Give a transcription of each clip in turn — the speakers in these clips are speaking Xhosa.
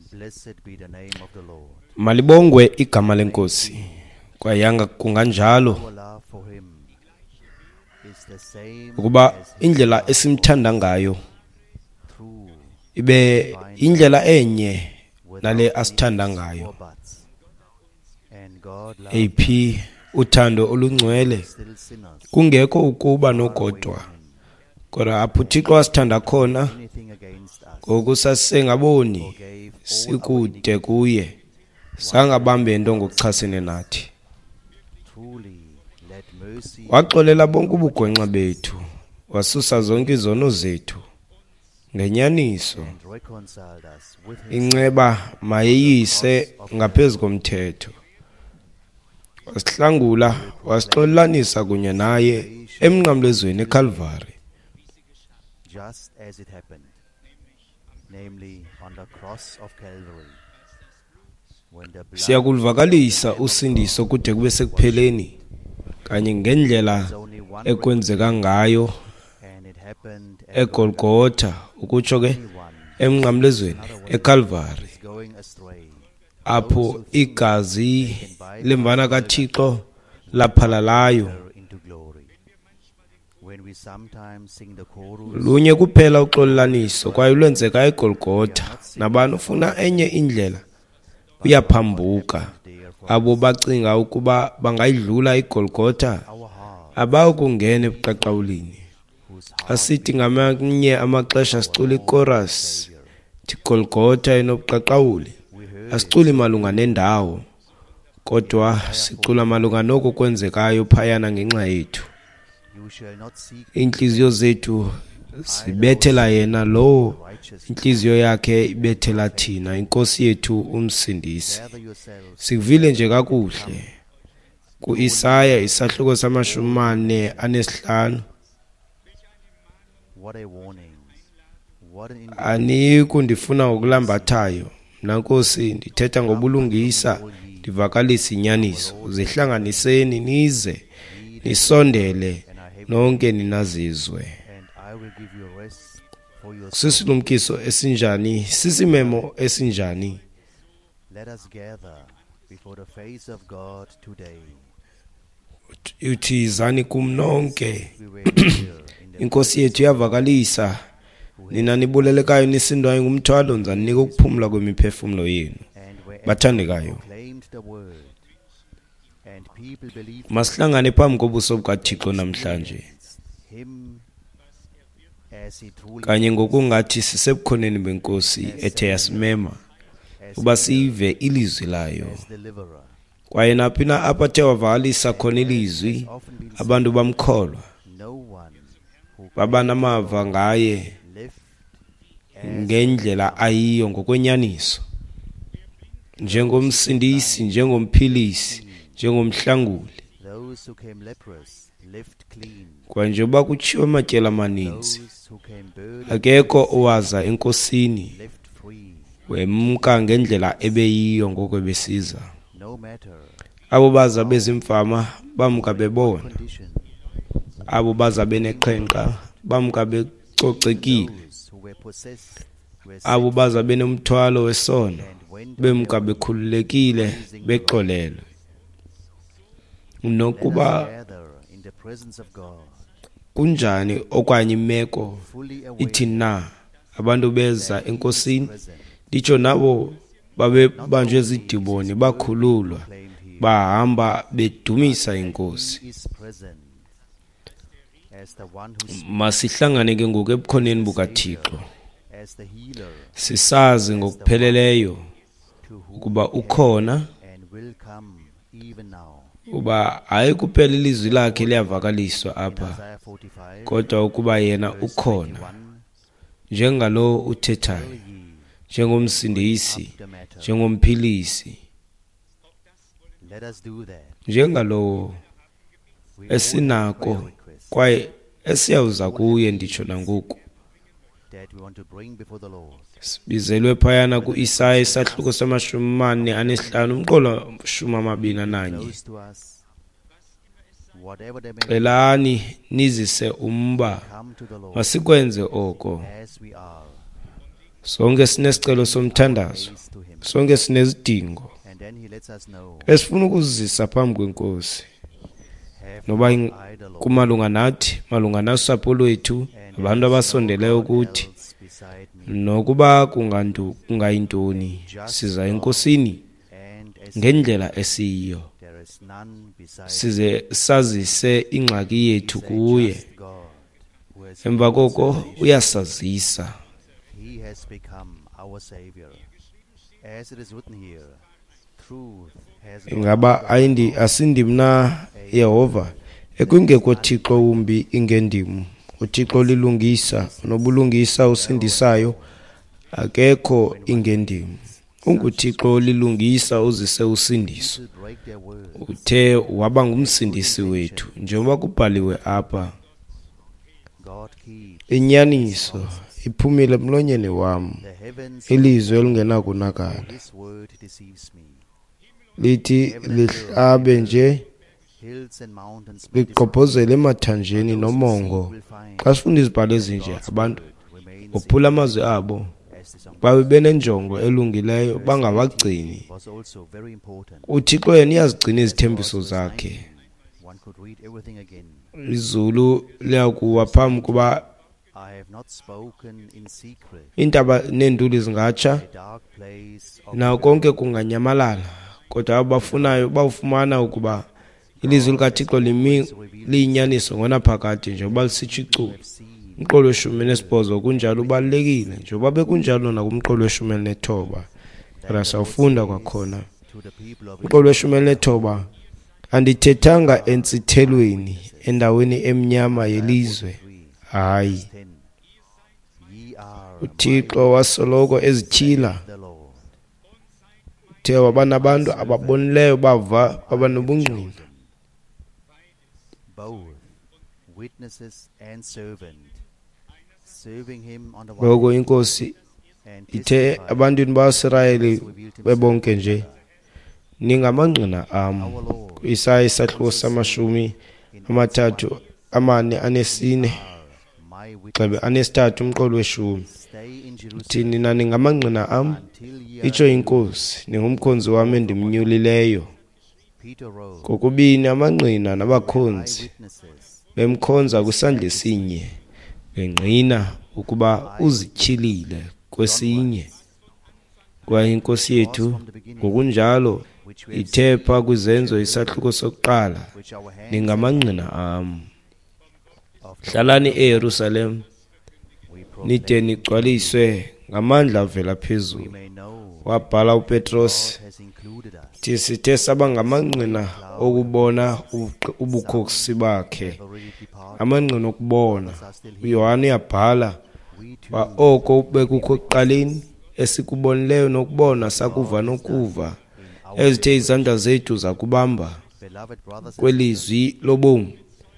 Malibongwe igama lenkosi. Kwayanga kunganjalo ukuba indlela esimthanda ngayo ibe indlela enye nale asithanda ngayo. AP uthando olungcwele kungekho ukuba nogodwa, kodwa apho uThixo asithanda khona ngokusasengaboni sikude kuye sangabambe into ngokuchasene nathi. Waxolela bonke ubugwenxa bethu, wasusa zonke izono zethu ngenyaniso. Inceba mayeyise ngaphezu komthetho. Wasihlangula, wasixolelanisa kunye naye emnqamlezweni eCalvary. Just as it happened, namely on the cross of Calvary. Siyakulivakalisa usindiso kude kube sekupheleni kanye ngendlela ekwenzeka ngayo eGolgotha, ukutsho ke emnqamlezweni eCalvary, apho igazi lembana kaThixo laphalalayo. Lunye kuphela uxolelaniso kwaye lwenzeka eGolgotha, nabani ufuna enye indlela uyaphambuka. Abo bacinga ukuba bangayidlula iGolgotha abawukungena ebuqaqawulini. Asithi ngamanye amaxesha sicula ichorus thi Golgotha enobuqaqawuli, asiculi malunga nendawo, kodwa sicula malunga noko kwenzekayo phayana ngenxa yethu. Inhliziyo zethu sibethela yena lo, inhliziyo yakhe ibethela thina, inkosi yethu umsindisi. Sikuvile nje kakuhle ku-Isaya isahluko sama-45. Ani kundifuna ngokulambathayo, mna Nkosi ndithetha ngobulungisa, ndivakalisa inyaniso. Zihlanganiseni nize nisondele nonke ninazizwe. Sisilumkiso esinjani, sisimemo esinjani. Uthi zani kumnonke. Inkosi yethu yavakalisa, nina nibulelekayo nisindwayo ngumthwalo, nzanika ukuphumula kwemiphefumulo yenu. Bathandekayo, masihlangane phambi kobuso bukaThixo namhlanje, kanye ngokungathi sisebukhoneni benkosi ethe yasimema uba sive ilizwi layo. Kwaye naphi na aphathe wavakalisa khona ilizwi, abantu bamkholwa, baba namava ngaye ngendlela ayiyo ngokwenyaniso, njengomsindisi, njengomphilisi, njengomhlanguli. Kwa njengoba kutshiwo amatyela amaninzi, akekho owaza enkosini wemka ngendlela ebeyiyo ngokwebesiza. Abo baza bezimfama bamka bebona, abo baza beneqhenqa bamka becocekile, abo baza benomthwalo wesono bemka bekhululekile bexolelwe. Nokuba kunjani okanye imeko ithi na, abantu beza enkosini, nditsho nabo babebanjwe zidiboni bakhululwa, bahamba bedumisa inkosi. Masihlangane ke ngoku ebukhoneni bukaThixo, sisazi ngokupheleleyo ukuba ukhona, uba hayi kuphela ilizwi lakhe liyavakaliswa apha, kodwa ukuba yena ukhona, njengalo uthethayo, njengomsindisi, njengomphilisi, njengalo esinako kwaye esiyawuza kuye, nditsho nangoku. Sibizelwe phayana ku-Isaya isahluko sama-45 umqolo 21. Xelani nizise umba, masikwenze oko. Sonke sinesicelo somthandazo, praise to him. sonke sinezidingo And then he lets us know, esifuna ukuzisa phambi kwenkosi, have noba not idle Lord, kumalunga nathi, malunga nosapho lwethu, and abantu there is abasondeleyo no God kuthi, else beside me. nokuba kungayintoni, siza enkosini And as ngendlela esiyiyo, there is none beside size sazise ingxaki yethu He's a kuye. just God who has Emva healed koko salvation. uyasazisa. He has become our Savior. As it is written here, truth has gone Ingaba out of ayindi our mouth. asindimi na Yehova ekungekho Thixo umbi ingendimu, uThixo lilungisa nobulungisa usindisayo, akekho ingendimu. UnguThixo lilungisa uzise usindiso, People break their word. uthe waba ngumsindisi wethu, njengoba kubhaliwe apha. God keeps Inyaniso iphumile emlonyeni wam, the heavens. ilizwi elingenakunakala, His word deceives me. lithi lihlabe nje Hills and mountains may liqophozele emathanjeni disappear. nomongo. Will find Xa sifunda izibhalo ezinje, God's abantu word remains bophula amazwi abo, as the song babe benenjongo elungileyo, bangawagcini. was also very important. uThixo yena uyazigcina izithembiso zakhe. One could read everything again. Izulu liyakuwa phambi kuba I have not spoken in secret. iintaba neenduli zingatsha, A dark place of nawo konke kunganyamalala, kodwa abafunayo bawufumana ukuba ilizwi likaThixo liyinyaniso ngonaphakade, njengoba lisitsho icuba. seen. Umqolo weshumi nesibhozo kunjalo ubalulekile, njengoba bekunjalo nakumqolo weshumi elinethoba. Kodwa sawufunda kwakhona. To the people of Umqolo weshumi elinethoba, andithethanga entsithelweni, endaweni emnyama yelizwe. Hayi, 10. Ye are uThixo wasoloko ezityhila, the Lord. uthe waba nabantu ababonileyo bava baba nobungqina. Both witnesses and servant, serving him on the one Ngoko hand inkosi and ithe testifying abantwini bakaIsrayeli revealed himself bebonke to nje, another. ningamangqina am. Our Lord Isaya isahluko samashumi amathathu amane anesine are my witness. gxebe anesithathu umqolo weshumi. Stay in Jerusalem Thini na ningamangqina am, until ye are itsho inkosi, ningumkhonzi wami endimnyulileyo. Peter wrote, Kokubini amangqina nabakhonzi eyewitnesses, bemkhonza kwisandla esinye, bengqina ukuba uzityhilile kwesinye. Kwaye inkosi yethu ngokunjalo which we have ithe pha kwizenzo isahluko sokuqala, which our hands ningamangqina am. of the Hlalani eYerusalem, we nide proclaim, nigcwaliswe ngamandla avela we phezulu. may know Wabhala uPetros, God has included us. thi sithe saba ngamangqina okubona ubukhosi bakhe, Have already departed. amangqina okubona. Others are still here. uYohane uyabhala We too ba oko bekukho ekuqaleni, esikubonileyo nokubona, sakuva nokuva, in our ezithe izandla zethu zakubamba beloved brothers and sisters, kwelizwi lobomi,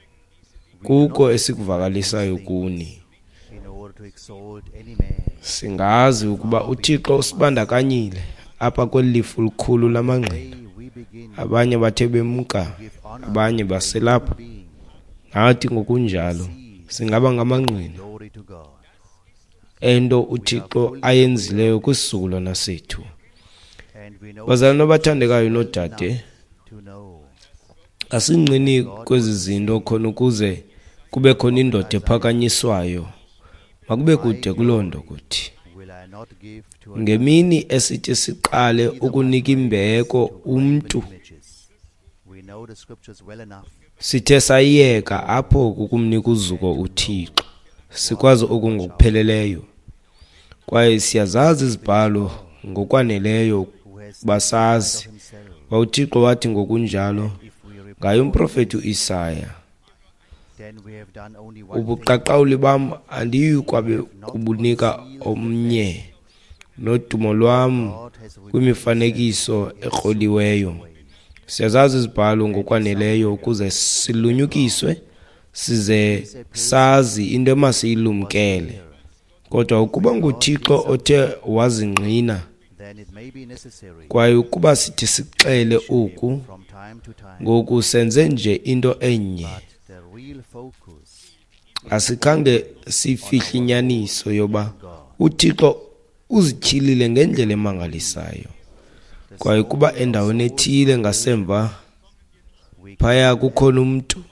kuko esikuvakalisayo kuni. in order to exalt any man. Singazi ukuba uThixo usibandakanyile apha kweli lifu likhulu lamangqina. Today we begin to Abanye bathe bemka, give honor abanye to a baselapha. human being. Nathi ngokunjalo singaba ngamangqina Glory to God. ento uThixo ayenzileyo kwisizukulwana sethu. And we know Bazalwane abathandekayo nodade, to know asingqini kwezi zinto khona ukuze kube khona indoda ephakanyiswayo. Makube kude kulondo kuthi will I not give to a ngemini esithi siqale ukunika imbeko umntu, images. We know the scriptures well enough. sithe sayiyeka apho kukumnika uzuko uThixo, sikwazi okungokupheleleyo. Kwaye siyazazi izibhalo ngokwaneleyo Who has basazi. himself. uThixo wathi ngokunjalo If we repent, ngaye umprofeti uIsaya, then we have done only one thing. ubuqaqawuli bam andiyi kwabe kubunika omnye, nodumo lwam God has revealed kwimifanekiso ekroliweyo. Siyazazi izibhalo ngokwaneleyo ukuze silunyukiswe, size sazi into emasiyilumkele. Kodwa ukuba nguThixo othe wazingqina, then it may be necessary kwaye ukuba sithi sixele oku, from time to time. ngoku senze nje into enye, But the real focus asikhange sifihle inyaniso yoba God uThixo uzityhilile ngendlela emangalisayo. Kwaye kuba endaweni ethile ngasemva phaya kukhona umuntu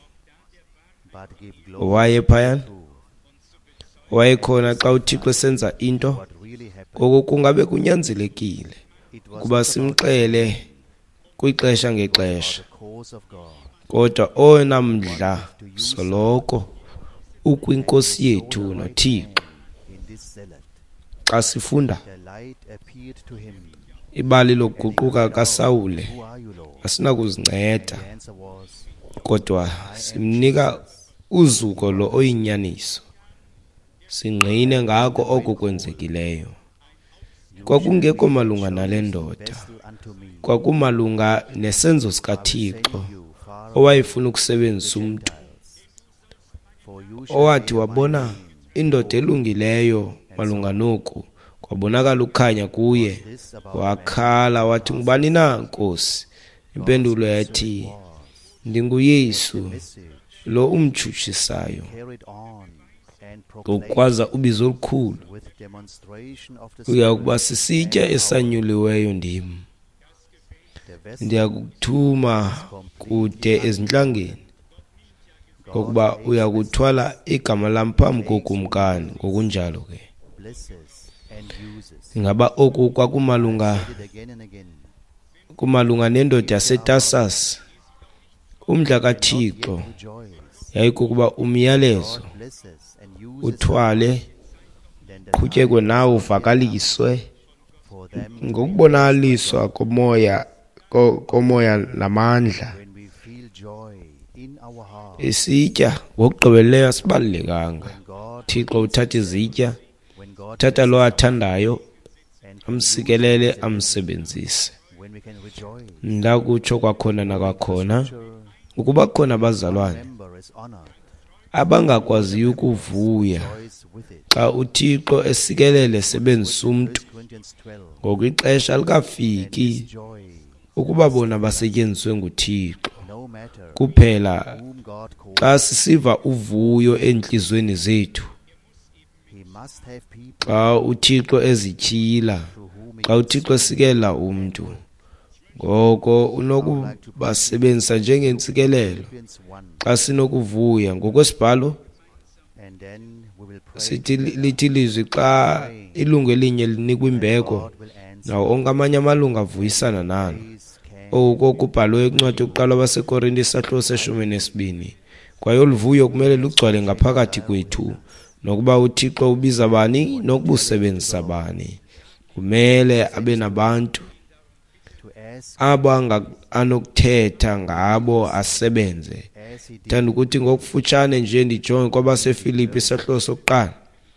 owaye phayana, wayekhona xa uThixo esenza into, koko kungabe kunyanzelekile kuba simxele kwixesha ngexesha. Kodwa oyena mdla soloko ukwinkosi yethu noThixo. Xa sifunda ibali lokuguquka kaSawule asinakuzinceda, kodwa simnika uzuko lo oyinyaniso, singqine ngako oko kwenzekileyo. Kwakungekho malunga nale ndoda, kwakumalunga nesenzo sikaThixo owayefuna ukusebenzisa umntu, owathi wabona indoda elungileyo malunga noku, kwabonakala ukhanya kuye, wakhala wathi, ngubani na Nkosi? Impendulo yathi, ndinguYesu lo umtshutshisayo. Ngokwaza ubizo olukhulu, uyakuba sisitya esanyuliweyo ndim. Ndiyakuthuma kude ezintlangeni, ngokuba uyakuthwala igama lam phambi kokumkani. Ngokunjalo ke ingaba oku kumalunga nendoda yaseTarsasi. Umdla kaThixo yayikukuba umyalezo uthwale, qhutyekwe nawo, uvakaliswe ngokubonaliswa komoya namandla. Isitya ngokugqibeleleyo asibalulekanga. Thixo uthatha izitya, uthatha lo athandayo, amsikelele, amsebenzise. Ndakutsho kwakhona nakwakhona ukuba khona abazalwane abangakwaziyo ukuvuya xa uThixo esikelele esebenzisa umntu ngoku ixesha likafiki ukuba bona basetyenziswe nguThixo. Kuphela xa sisiva uvuyo entliziyweni zethu, xa uThixo ezityhila, xa uThixo esikelela umntu, ngoko unokubasebenzisa njengentsikelelo. Xa sinokuvuya ngokwesibhalo sithi lithi ilizwi, xa ilungu elinye linikwa imbeko, nawo onke amanye amalungu avuyisana nalo. Oku kubhalwe encwadi yokuqala waseKorinti isahluko se-12. Kwaye olu vuyo kumele lugcwale ngaphakathi kwethu, nokuba uThixo ubiza bani nokuba usebenzisa bani. Kumele abe nabantu anokuthetha ngabo asebenze. Thanda ukuthi ngokufutshane nje ndijonge kwabaseFilipi isahluko sokuqala.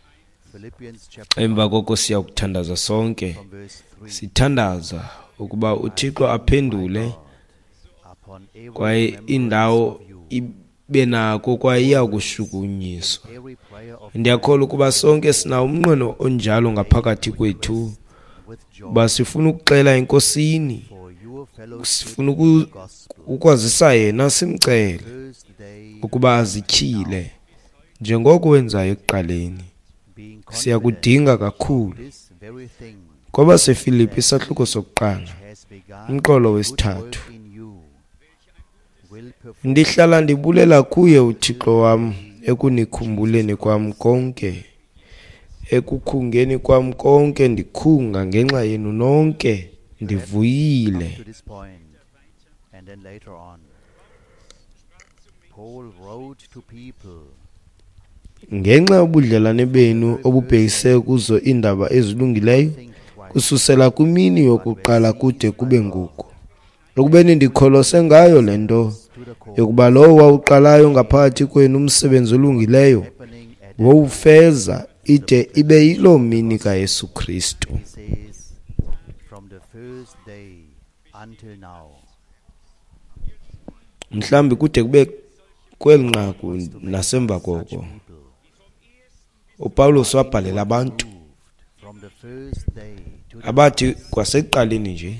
Emva koko siya kuthandaza sonke, sithandaza ukuba uThixo aphendule, kwaye indawo ibe nako kwaye iya kushukunyiswa. Ndiyakholwa ukuba sonke sinawo umnqweno onjalo ngaphakathi kwethu, uba sifuna ukuxela enkosini, sifuna ukwazisa yena, simcele ukuba azityhile njengoko wenzayo ekuqaleni. Siyakudinga kakhulu. KwabaseFilipi isahluko sokuqala umqolo wesithathu. Ndihlala ndibulela kuye uThixo wam ekunikhumbuleni kwam konke, ekukhungeni kwam konke ndikhunga ngenxa yenu nonke, ndivuyile. Ngenxa yobudlelwane benu obubhekise kuzo iindaba ezilungileyo kususela kwimini yokuqala kude kube ngoku, ekubeni ndikholose ngayo le nto yokuba lowo wawuqalayo ngaphakathi kwenu umsebenzi olungileyo wowufeza ide ibe yiloo mini kaYesu Kristu. Mhlawumbi kude kube kweli nqaku nasemva koko uPawulos wabhalela abantu abathi kwasekuqaleni nje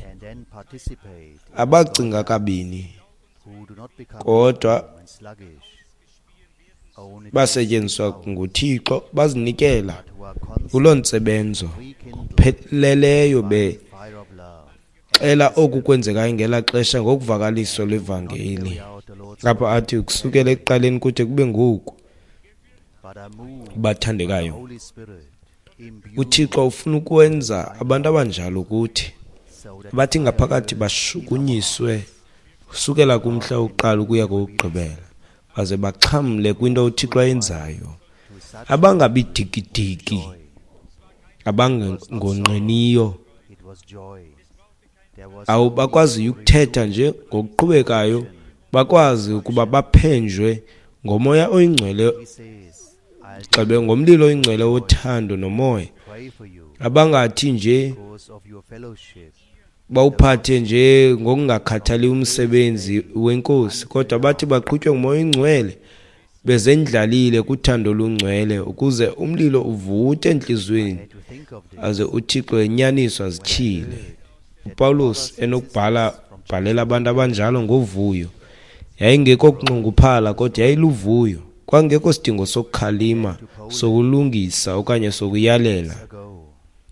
abacinga kabini, kodwa only basetyenziswa nguThixo bazinikela but who are constant kuloo ntsebenzo ngokupheleleyo fire of love. bexela oku kwenzekayo ngela xesha ngokuvakaliso lwevangeli Carry out the Lord's apha athi kusukela ekuqaleni kude kube ngoku. but are moved by the Bathandekayo, Holy Spirit, imbued uThixo ufuna ukwenza abantu abanjalo kuthi so that bathi ngaphakathi bashukunyiswe kusukela kumhla wokuqala ukuya kowokugqibela baze baxhamle kwinto uThixo ayenzayo, to such abangabidikidiki, joy. abangonqeniyo, It was joy. There was awu no bakwaziyo ukuthetha nje ngokuqhubekayo, bakwazi ukuba baphenjwe ngomoya oyingcwele, He says, I'll xebe ngomlilo oyingcwele wothando nomoya, pray for you abangathi nje because of your fellowship. bawuphathe nje ngokungakhathali umsebenzi wenkosi, kodwa bathi baqhutywe ngumoya oyingcwele bezendlalile kuthando olungcwele ukuze umlilo uvuthe enhliziyweni To think of this, aze uThixo enyaniswa zityhile. uPaulus bhalela abantu abanjalo ngovuyo, yayingekho kunxunguphala kodwa yayiluvuyo, kwangekho sidingo sokukhalima, sokulungisa okanye sokuyalela. ago,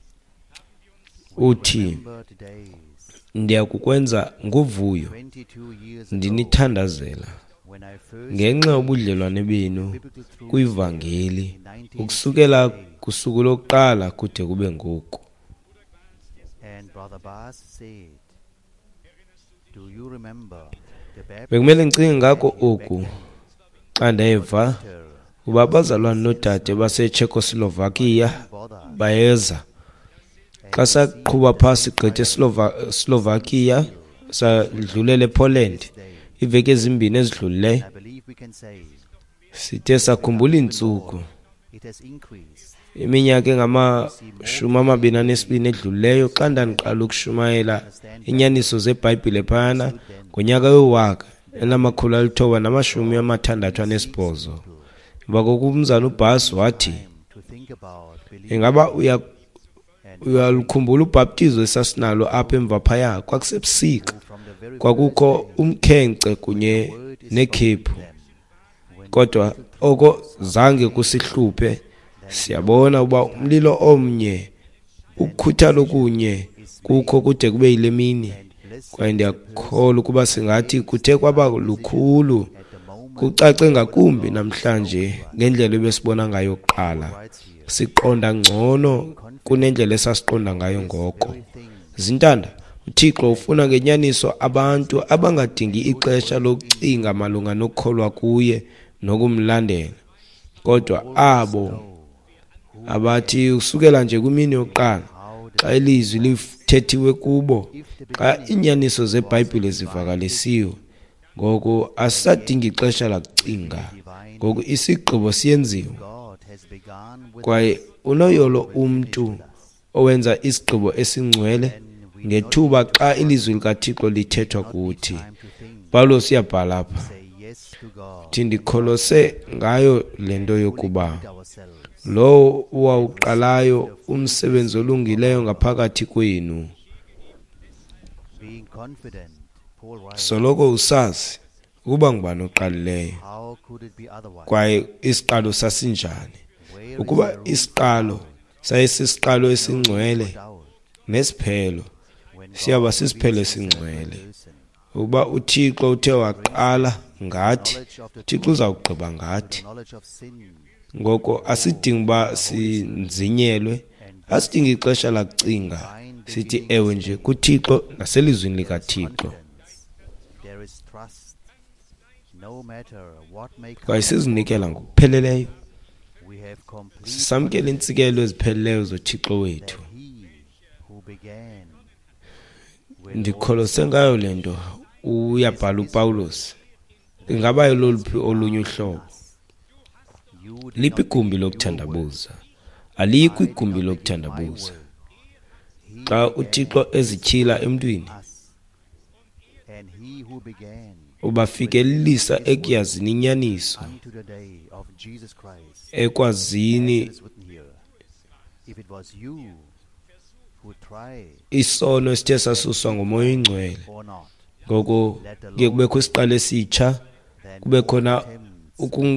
Uthi remember the days, ndiyakukwenza ngovuyo 22 years ago, ndinithandazela when I first ngenxa yobudlelwane benu biblical truth kwivangeli in 1968, ukusukela kusuku lokuqala kude kube ngoku. and Brother Bas said, do you remember the baptism Bekumele ngicinge ngako oku xa ndeva uba abazalwane nodade baseCzechoslovakia bothered bayeza xa saqhuba phasi gqithe Slovakia sadlulela ePoland iveki ezimbini ezidlulileyo, I believe we can say sithe sakhumbula iintsuku it has increased. iminyaka engama-22 edlulileyo xa ndandiqala ukushumayela inyaniso zebhayibhile phayana ngonyaka we-1968. emva kokuba umzana uBhasi wathi, To think about believing ingaba uyalukhumbula ubhaptizo esasinalo apha emva phaya? Kwakusebusika, from the very kwakukho umkhenkce kunye nekhephu, kodwa oko zange kusihluphe. Siyabona uba umlilo omnye, ukukhuthalo kunye kukho kude kube yile mini, kwaye ndiyakholwa ukuba singathi kuthe kwaba lukhulu, kucace ngakumbi namhlanje ngendlela ebesibona ngayo kuqala. Siqonda ngcono kunendlela esasiqonda ngayo ngoko. Zintanda, uThixo ufuna ngenyaniso abantu abangadingi ixesha lokucinga malunga nokukholwa kuye nokumlandela, kodwa abo abathi usukela nje kwimini yokuqala xa ilizwi lithethiwe kubo, xa inyaniso zebhayibhile zivakalisiwe, ngoku asisadingi ixesha lakucinga, ngoku isigqibo siyenziwe. God has begun with Kwaye unoyolo umntu owenza isigqibo esingcwele ngethuba xa ilizwi likaThixo lithethwa kuthi. time to think, Pawulos uyabhala apha, say yes to God ndikholose ngayo le nto yokuba ourselves. lo wawuqalayo umsebenzi olungileyo ngaphakathi kwenu, Being confident, Paul writes, soloko usazi ukuba ngubani oqalileyo, how could it be otherwise? kwaye isiqalo sasinjani. Where is Ukuba the root isiqalo sayisisiqalo esingcwele doubt nesiphelo when siyaba God sisiphelo reveals himself esingcwele. in person? Uba uThixo uthe waqala ngathi, Knowledge of the uThixo truth, uzawugqiba the ngathi. knowledge of sin, Ngoko asidingi uba sinzinyelwe, asidingi ixesha lakucinga, sithi ewe nje kuThixo naselizwini likaThixo. confidence. There is trust. No matter what may come, Kwaye sizinikela ngokupheleleyo, we have complete sisamkela iintsikelo ezipheleleyo zoThixo wethu. that he who began will Ndikholose ngayo le nto uyabhala uPawulos. Ingaba yoluphi olunye uhlobo? you did Liphi not igumbi begin your lokuthandabuza? work. Alikho I did igumbi not begin my lokuthandabuza. work. He Xa began uThixo ezityhila emntwini, us, and he who began ubafikelelisa ekuyazini inyaniso, unto the day of Jesus Christ. ekwazini As it is written here, if it was you who tried isono esithe sasuswa ngomoya oyingcwele. or not, Ngoko kuye kubekho isiqalo esitsha, then kube all khona attempts to fail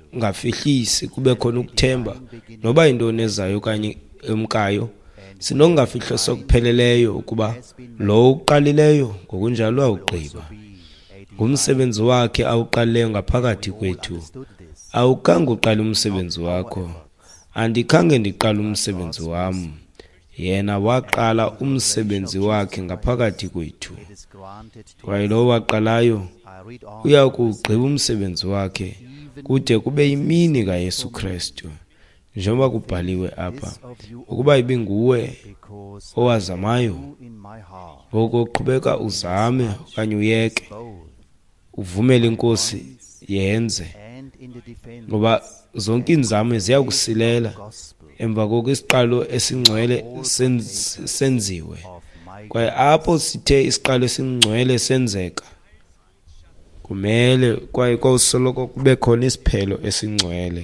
sinongafihlisi kube khona ukuthemba noba intoni ezayo okanye emkayo, sinongafihlo sokupheleleyo ukuba lo uqalileyo ngokunjalo awugqiba. Ngumsebenzi wakhe awuqalileyo ngaphakathi kwethu. Awukhange uqala umsebenzi wakho, andikhange ndiqala umsebenzi wam. Yena waqala umsebenzi wakhe ngaphakathi kwethu. Kwaye lo waqalayo uya kuwugqiba umsebenzi wakhe kude kube yimini kaYesu Kristu, njengoba kubhaliwe apha, ukuba ibinguwe owazamayo, ngoko qhubeka uzame okanye uyeke, uvumele inkosi yenze, ngoba zonke inzame ziya kusilela emva koko isiqalo esingcwele senziwe. Kwaye apho sithe isiqalo esingcwele senzeka, kumele kwaye kosoloko kube khona isiphelo esingcwele.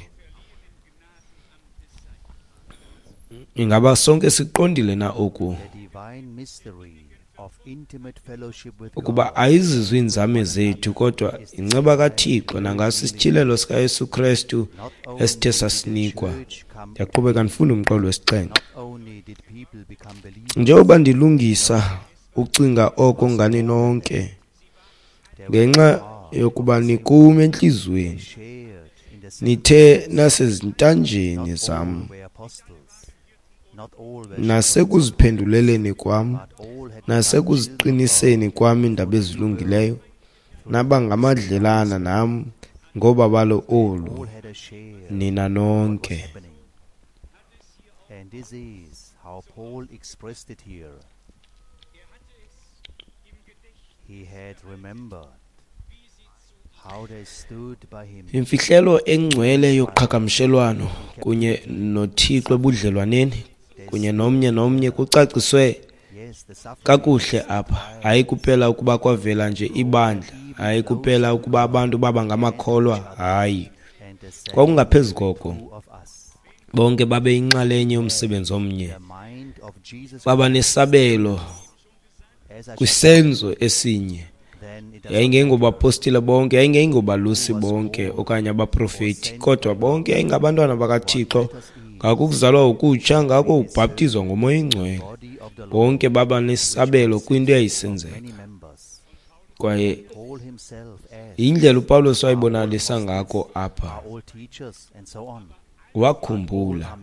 Ingaba sonke siqondile na oku, ukuba ayizizwe inzame zethu kodwa inceba kaThixo nangasi isithilelo sikaYesu Kristu esithe sasinikwa. Ndiyaqhubeka ndifunda umqolo wesi-7. Njengoba ndilungisa ucinga oko ngani nonke, ngenxa yokuba nikum entliziyweni, nithe nasezintanjeni zam, nasekuziphenduleleni kwam, nasekuziqiniseni kwam iindaba ezilungileyo, naba ngamadlelana nam ngoba balo olu, nina nonke. And this is how Paul expressed it here. He had remembered how they stood by him. Imfihlelo engcwele yoqhagamshelwano kunye noThixo ebudlelwaneni kunye nomnye kucaciswe kakuhle apha. Hayi kuphela ukuba kwavela nje ibandla, hayi kuphela ukuba abantu baba ngamakholwa, hayi. Kwakungaphezu koko, bonke babe inxalenye yomsebenzi omnye, baba nesabelo kwisenzo esinye. Yayingengobapostile bonke, yayingengobalusi bonke okanye abaprofeti, kodwa bonke yayingabantwana bakaThixo, ngakukuzalwa ukutsha, ngako ubhaptizwa ngoMoya Oyingcwele. Bonke baba nesabelo kwinto eyayisenzeka. Kwaye indlela uPawulos wayibonalisa ngako apha, wakhumbula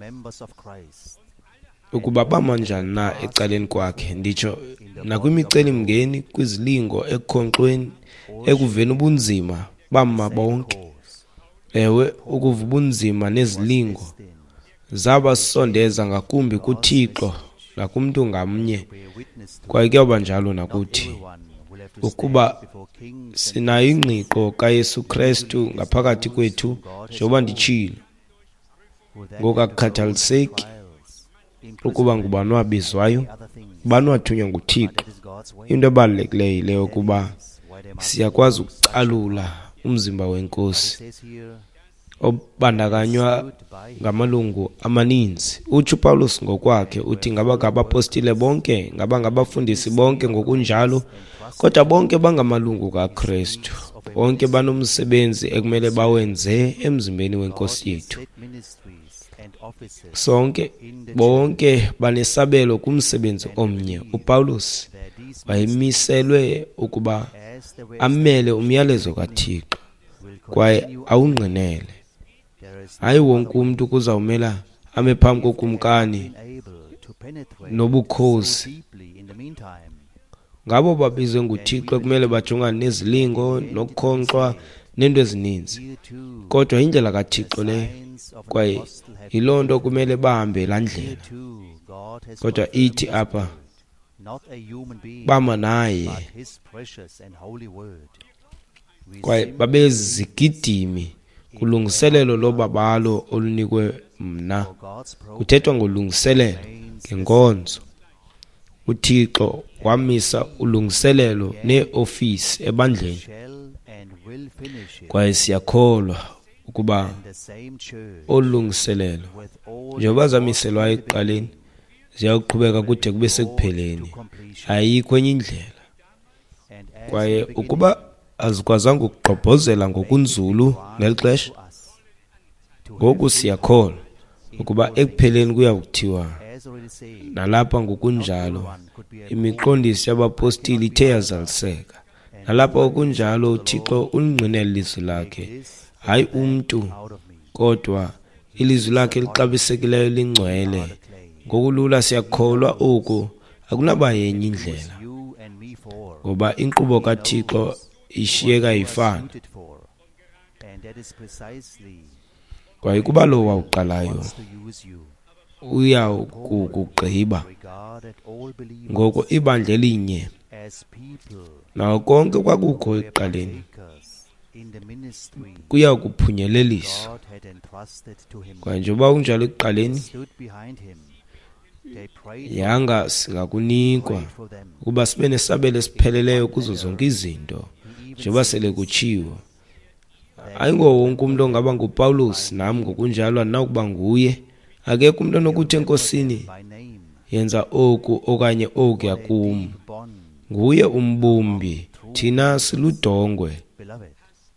ukuba bamanjani na ecaleni kwakhe, nditsho nakwimiceli-mngeni, kwizilingo, ekukhonkxweni, ekuveni ubunzima bama bonke. Ewe, ukuva ubunzima nezilingo zabasondeza ngakumbi kuThixo nakumntu ngamnye. Kwaye kuyawuba njalo nakuthi, ukuba sinayo ingqiqo kaYesu Kristu ngaphakathi kwethu, njengoba nditshilo, ngoku akukhathaliseki ukuba ngubani wabizwayo, ubani wathunywa nguThixo. Into ebalulekileyo yileyo ukuba siyakwazi ukucalula umzimba wenkosi obandakanywa ngamalungu amaninzi. Utsho uPawulos ngokwakhe uthi, ngaba ngabapostile bonke, ngaba ngabafundisi bonke ngokunjalo, kodwa bonke bangamalungu kaKristu. Bonke banomsebenzi ekumele bawenze emzimbeni wenkosi yethu. Sonke bonke banesabelo kumsebenzi omnye. uPawulos wayemiselwe ukuba amele umyalezo kaThixo kwaye awungqinele. Hayi wonke umuntu kuzawumela ame phambi kokumkani nobukhosi. Ngabo babizwe nguThixo kumele bajongane nezilingo, nokukhonkxwa, nento ezininzi. Kodwa indlela kaThixo le, kwaye yiloo nto kumele bahambe laa ndlela. Kodwa ithi apha, bama naye, kwaye babezigidimi kulungiselelo lobabalo olunikwe mna. Kuthethwa ngolungiselelo ngenkonzo. uThixo wamisa ulungiselelo neofisi ebandleni, kwaye siyakholwa ukuba olungiselelo njengoba zamiselwa ekuqaleni ziyaqhubeka kude kube sekupheleni, ayikho enye indlela. Kwaye ukuba azikwazanga ukugqobhozela ngokunzulu ngeli xesha, Ngoku siyakholwa ukuba ekupheleni kuya kuthiwa as already said, nalapha ngokunjalo imiqondiso yabapostili ithe yazaliseka. Nalapha ngokunjalo uThixo ulingqinela ilizwi lakhe, hayi umntu out of me, kodwa ilizwi lakhe elixabisekileyo lingcwele. Ngokulula siyakholwa oku akunaba yenye indlela, you and me for, ngoba inkqubo kaThixo ishiyeka ifana. suited for, and that is precisely Kwaye kuba lo wawuqalayo wants to use you. uya kugqiba. Regarded all believers Ngoko ibandla elinye as people nawo konke kwakukho ekuqaleni partakers in the ministry kuya kuphunyeleliswa. God had entrusted to him. Kwaye njengoba kunjalo ekuqaleni Stood behind him. They prayed yanga singakunikwa for them. ukuba sibe nesabelo esipheleleyo kuzo zonke izinto njengoba sele kutshiwo. Ayingo wonke umuntu ongaba nguPawulos, nami ngokunjalo andinakuba nguye. Akekho umuntu onokuthi enkosini By name, yenza oku okanye okuya kum. bond, Nguye umbumbi, thina siludongwe. beloved.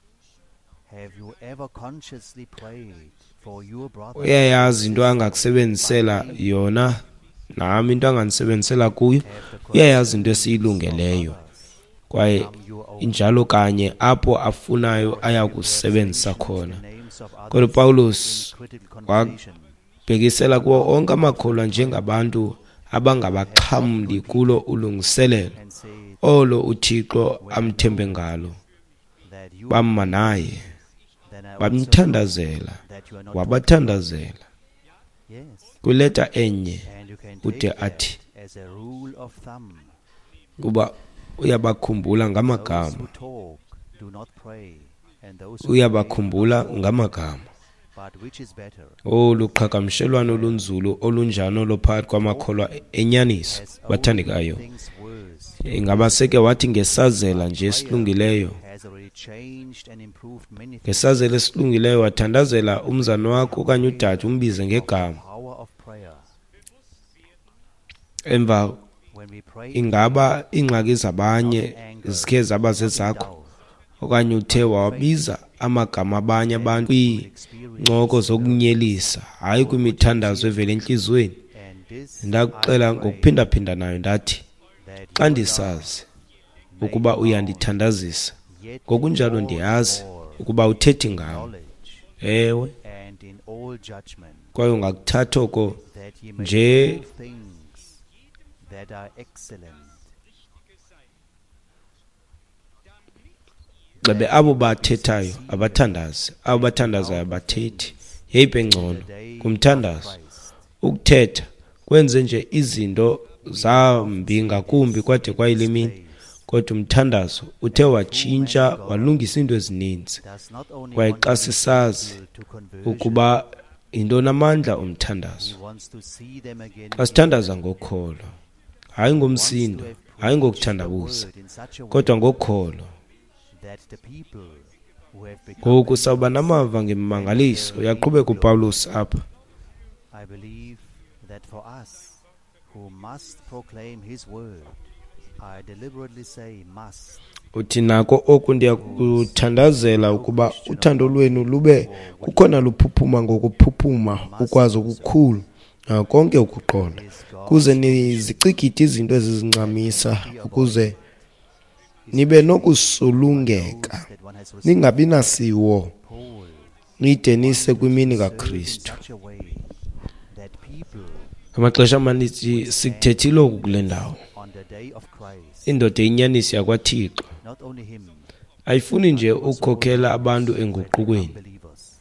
Have you ever consciously prayed for your brother? Uyayazi into angakusebenzisela yona, nami into anganisebenzisela kuyo. Uyayazi into esiyilungeleyo, kwaye injalo kanye apho afunayo ayakusebenzisa khona. Names of others Kodwa Paulos critical conversation. wabhekisela kuwo onke amakholwa njengabantu abangabaxhamli kulo ulungiselelo And say olo uThixo amthembe ngalo. that you Bama naye, then I also bamthandazela, that you are not wabathandazela. yes, Kwileta enye and you can ude take athi that as a rule of thumb. kuba uyabakhumbula Those ngamagama, who talk do not pray, and those who uyabakhumbula pray, ngamagama. but which is better? Oluqhagamshelwano olunzulu olunjalo lophakathi kwamakholwa enyaniso. Has Bathandekayo, things worse. ingaba seke wathi ngesazela nje esilungileyo, Has already changed and improved many things. ngesazela esilungileyo wathandazela umzana wakho okanye udade umbize ngegama. Power of prayer. Emva When we pray, ingaba ingxaki zabanye zikhe zaba zezakho, okanye uthe wabiza amagama abanye abantu kwiincoko zokunyelisa, hayi kwimithandazo evela entliziyweni. and this Ndakuxela ngokuphinda-phinda nayo ndathi, that xa ndisazi ukuba uyandithandazisa, yet ngokunjalo ndiyazi ukuba uthethi ngam. knowledge Ewe, and in all judgment, kwaye ungakuthatha oko that ye may nje do things that are excellent. gxebe abo bathethayo abathandazi, abo bathandazayo abathethi. Yeyiphi engcono kumthandazo? Ukuthetha kwenze nje izinto zambi ngakumbi kwade kwayile mini, kodwa umthandazo uthe watshintsha walungisa into ezininzi. Does not only Kwaye want xa sisazi people to conversion, ukuba yintoni amandla omthandazo, he wants to see them again. xa sithandaza ngokholo, hayi ngomsindo, hayi ngokuthandabuza, Word in such a way kodwa ngokholo. that the people who have become Ngoku sawuba namava ngemimangaliso. Uyaqhubeka uPawulos apha. I believe that for us who must proclaim his word, I deliberately say must, Uthi nako oku ndiyakuthandazela ukuba uthando lwenu lube kukhona luphuphuma ngokuphuphuma ukwazi ukukhulu konke ukuqonda, kuze nizicigide izinto ezizincamisa, ukuze nibe nokusulungeka, that one has received ningabi nasiwo, Paul nide nise kwimini kaKristu. in such a way that people Amaxesha amaninzi sikuthethile oku kule ndawo. on the day of Christ, Indoda enyanisi yakwaThixo not only him, ayifuni nje ukukhokhela abantu enguqukweni, believers,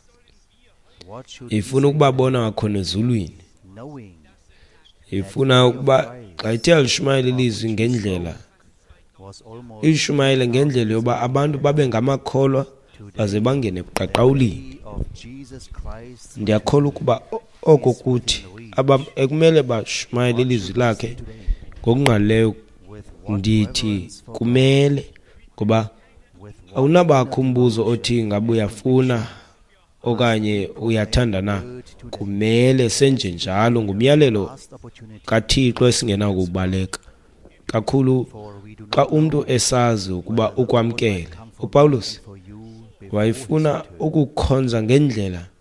what should ifuna ukubabona wakhona ezulwini, knowing ifuna ukuba xa ithe alishumayela ilizwi ngendlela, was almost ilishumayele ngendlela yoba abantu babe ngamakholwa baze bangene ebuqaqawulini. of Jesus Christ Ndiyakholwa ukuba oko kuthi ekumele bashumayele ilizwi lakhe ngokungqalileyo, with ndithi kumele, ngoba with awunabakho umbuzo othi ngabe uyafuna okanye uyathanda na. Kumele senje njalo ngumyalelo last opportunity, kaThixo esingenakubaleka kakhulu for we do xa not umuntu esazi ukuba ukwamkela. uPawulos for you before wayefuna ukukhonza ngendlela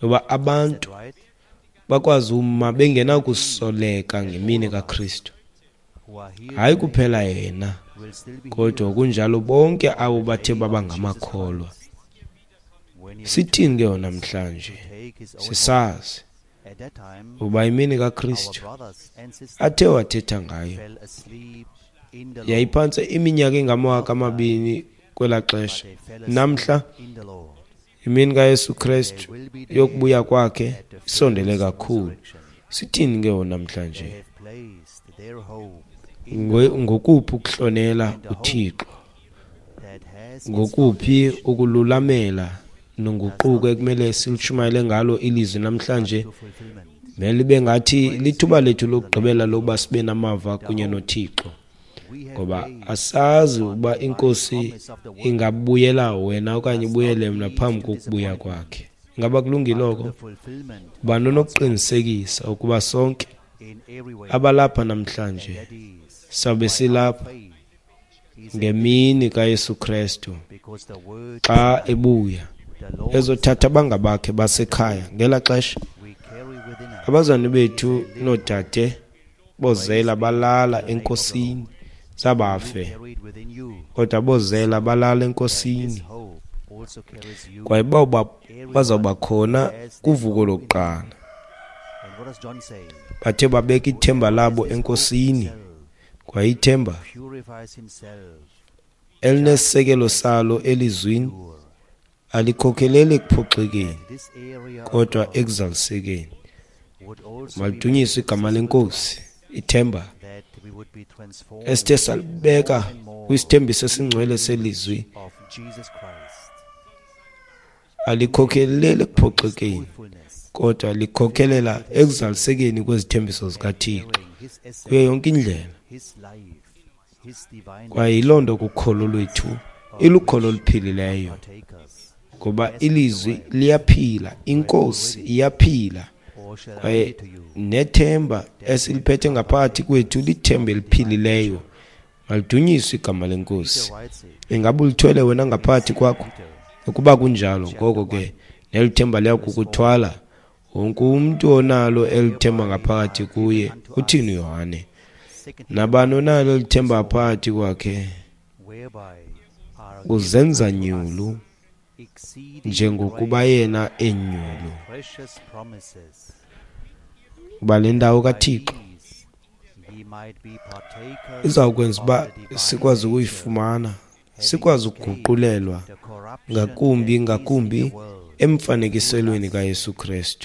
Ngoba abantu right, bakwazi uma bengenakusoleka ngemini kaKristu. who are here Hayi today kuphela yena, will still be kodwa here kunjalo bonke abo on the bathe day baba of Jesus ngamakholwa. Christ. When he Sithini ke returns namhlanje? to take his own home, Sisazi at that time uba imini our kaKristu brothers and sisters athe wathetha ngayo fell asleep in the Lord, yayiphantse iminyaka engamawaka amabini kwela but xesha. they fell Namhla asleep in the Lord. imini kaYesu They Kristu will be yokubuya there kwakhe at the isondele first kakhulu. resurrection. Sithini ke They namhlanje? have placed their hope in the Lord Ngokuphi ukuhlonela uThixo? that has its Ngokuphi foundation ukululamela nonguquko ekumele silushumayele ngalo ilizwi namhlanje? to fulfillment. Mele bengathi lithuba lethu lokugqibela loba sibe namava kunye noThixo, We have ngoba based asazi on uba divine inkosi promise of the word ingabuyela wena okanye ibuyele mna phambi kokubuya kwakhe. Ngaba kulungile unto the oko? fulfillment Bani onokuqinisekisa ukuba sonke in every way. abalapha namhlanje That is sabe why silapha our faith is ngemini kaYesu Kristu because the word xa ebuya the Lord ezothatha abangabakhe basekhaya. Ngela xesha we carry within us abazali bethu noodade bozela balala enkosini zabafe, carried within you. kodwa bozela balala This enkosini hope also carries you. kwaye bazawuba khona kuvuko lokuqala. And what does John say? Bathe babeka ithemba labo This hope enkosini, itself kwaye ithemba purifies himself elinesisekelo salo elizwini pure. alikhokheleli ekuphoxekeni This area of kodwa God ekuzalusekeni. would also be Malidunyiswe igama lenkosi. Ithemba that we would be transformed esithe salibeka more and more kwisithembiso esingcwele selizwi of Jesus Christ. alikhokheleli ekuphoxekeni Truthfulness, kodwa likhokhelela ekuzalusekeni kwezithembiso zikaThixo carrying his essence, kuyo yonke indlela. his life, his divine Kwaye yiloo nto kukholo lwethu ilukholo oluphilileyo, partakers. ngoba ilizwi liyaphila, inkosi iyaphila, Or shall I read kwaye it to you? nethemba esiliphethe ngaphakathi kwethu lithemba eliphilileyo. Malidunyiswe igama lenkosi. Peter writes it. Ingabe ulithwele wena ngaphakathi kwakho? Peter, Ukuba kunjalo, ngoko ke nelithemba liyakukuthwala wonke umuntu onalo elithemba ngaphakathi kuye. Uthini uYohane? 2 Nabani onalo elithemba ngaphakathi kwakhe whereby are uzenza nyulu exceeding njengokuba yena enyulu. precious promises. Kuba le ndawo By kaThixo these ye might be partakers izawukwenza of uba the divine sikwazi nature, ukuyifumana, sikwazi ukuguqulelwa the corruption ngakumbi that is in ngakumbi the world. emfanekiselweni kaYesu Kristu.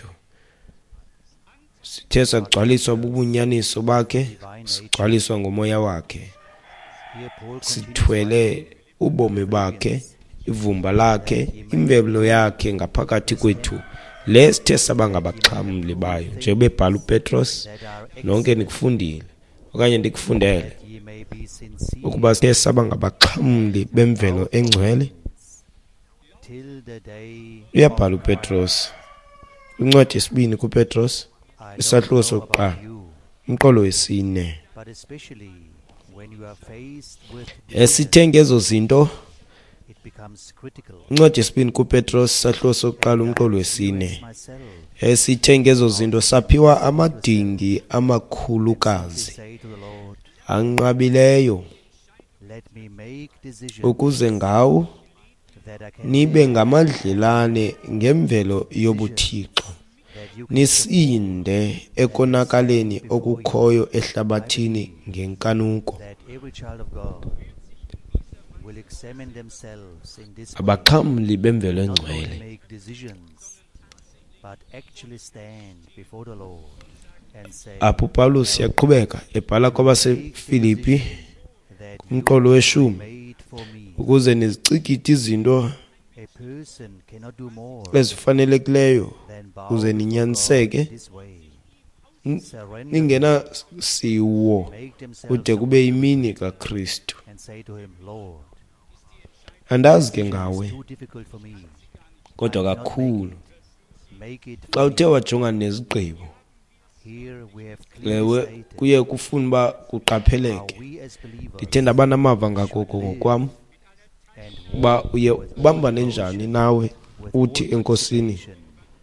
Sithe sagcwaliswa bubunyaniso bakhe, sigcwaliswa ngomoya wakhe, Here Paul continues sithwele ubomi bakhe, ivumba lakhe, imvelo yakhe ngaphakathi kwethu, lesithe saba ngabaxhamli bayo. Njengoba ebhala uPetros, that are nonke nikufundile okanye ndikufundele that ye may be sincere ukuba sithe saba ngabaxhamli bemvelo engcwele. till the day Uyabhala of uPetros, incwadi yesibini kuPetros, I don't isahluko know sokuqala, about you, umqolo wesine. but especially when you are faced with Esithe ngezo zinto, it becomes critical. incwadi yesibini kuPetros, isahluko sokuqala, umqolo wesine. Myself, Esithe ngezo zinto saphiwa amadingi amakhulukazi say to the Lord, anqabileyo, let me make decisions ukuze ngawo that I can nibe ngamadlelane ngemvelo yobuthixo, that you can nisinde ekonakaleni okukhoyo ehlabathini ngenkanuko. that every child of God will examine themselves in this way, Abaxhamli bemvelo not only engcwele make decisions, but actually stand before the Lord and say, apho Paulus yaqhubeka ebhala kwabaseFilipi that umqolo weshumi, made for me. ukuze nizicikide izinto A person cannot do more ezifanelekileyo than bow ukuze before ninyaniseke, God this way. Surrender, ningena siwo make themselves kude kube imini kaKristu. and say to him, Lord, Andazi ke it's ngawe, too difficult for me. kodwa I cannot kakhulu make it xa for uthe me. wajongana nezigqibo, Here we have clearly lewe stated kuye kufuna uba how kuqapheleke. we as believers Ndithe ndaba namava ngakoko ngokwam and uba walk uye with ubambane all njani devotion, nawe with uthi all enkosini, participation in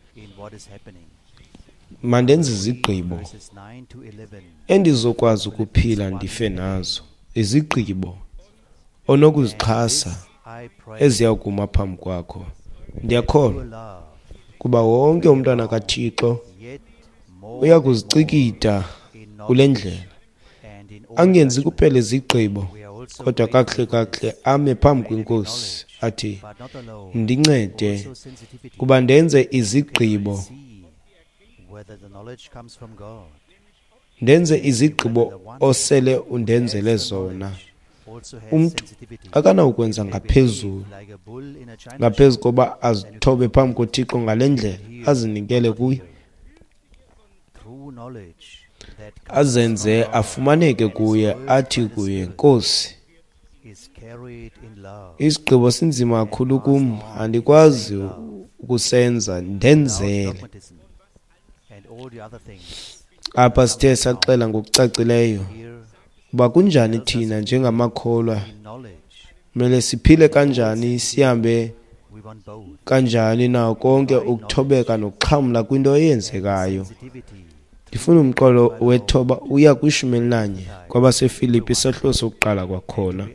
what is happening. mandenze izigqibo Verses 9 to 11. endizokwazi ukuphila ndife nazo, izigqibo onokuzixhasa I pray eziya kuma phambi kwakho. Ndiyakholwa your love, kuba wonke umntwana kaThixo yet more uya kuzicikida in kule knowledge ndlela, and in all angenzi judgment. kuphela izigqibo We are also kodwa grateful kakuhle for this, kakuhle ame phambi greater in kwenkosi knowledge, athi but not alone, ndincede also sensitivity. kuba ndenze Can izigqibo, see whether the knowledge comes from God. ndenze izigqibo osele undenzele zona. Umntu akanawukwenza ngaphezulu ngaphezu koba azithobe phambi koThixo ngale ndlela, azinikele kuye, azenze afumaneke kuye, athi kuye, Nkosi, isigqibo sinzima kakhulu kum, andikwazi ukusenza, ndenzele. Apha sithe saxela ngokucacileyo uba kunjani thina njengamakholwa mele siphile kanjani, sihambe kanjani nawo konke ukuthobeka nokuxhamla kwinto eyenzekayo. Ndifuna umqolo wethoba uya kwi-11 kwabaseFilipi isahluko sokuqala kwakhona.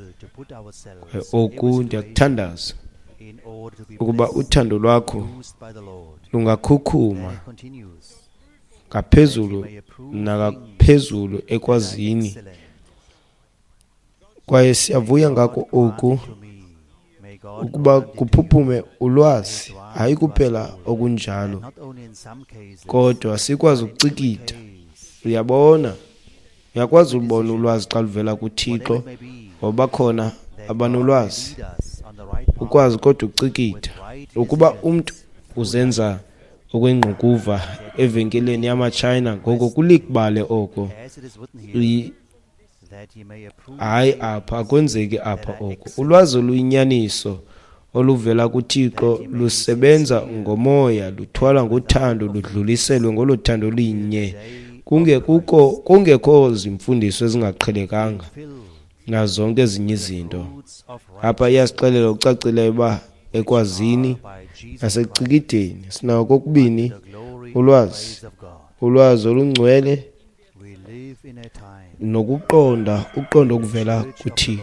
Oku ndiyakuthandaza ukuba uthando lwakho lungakhukhuma ngaphezulu nakaphezulu ekwazini, kwaye siyavuya ngako oku ukuba kuphuphume ulwazi, hayi kuphela okunjalo kodwa sikwazi ukucikida. Uyabona, uyakwazi ukubona ulwazi xa luvela kuThixo, ngoba khona abanolwazi, ukwazi kodwa ucikida. Ukuba umntu uzenza okwengqukuva evenkeleni yamaChina ngoko kulikubale oko, hayi apha akwenzeki apha oko. Ulwazi oluyinyaniso oluvela kuThixo lusebenza ngomoya, luthwala ngothando, ludluliselwe ngolo thando linye. Kungekho zimfundiso ezingaqhelekanga nazonke ezinye izinto. Apha iyasixelela ucacileyo uba ekwazini nasekucikideni sinawo kokubini ulwazi olungcwele nokuqonda, uqondo okuvela kuThixo,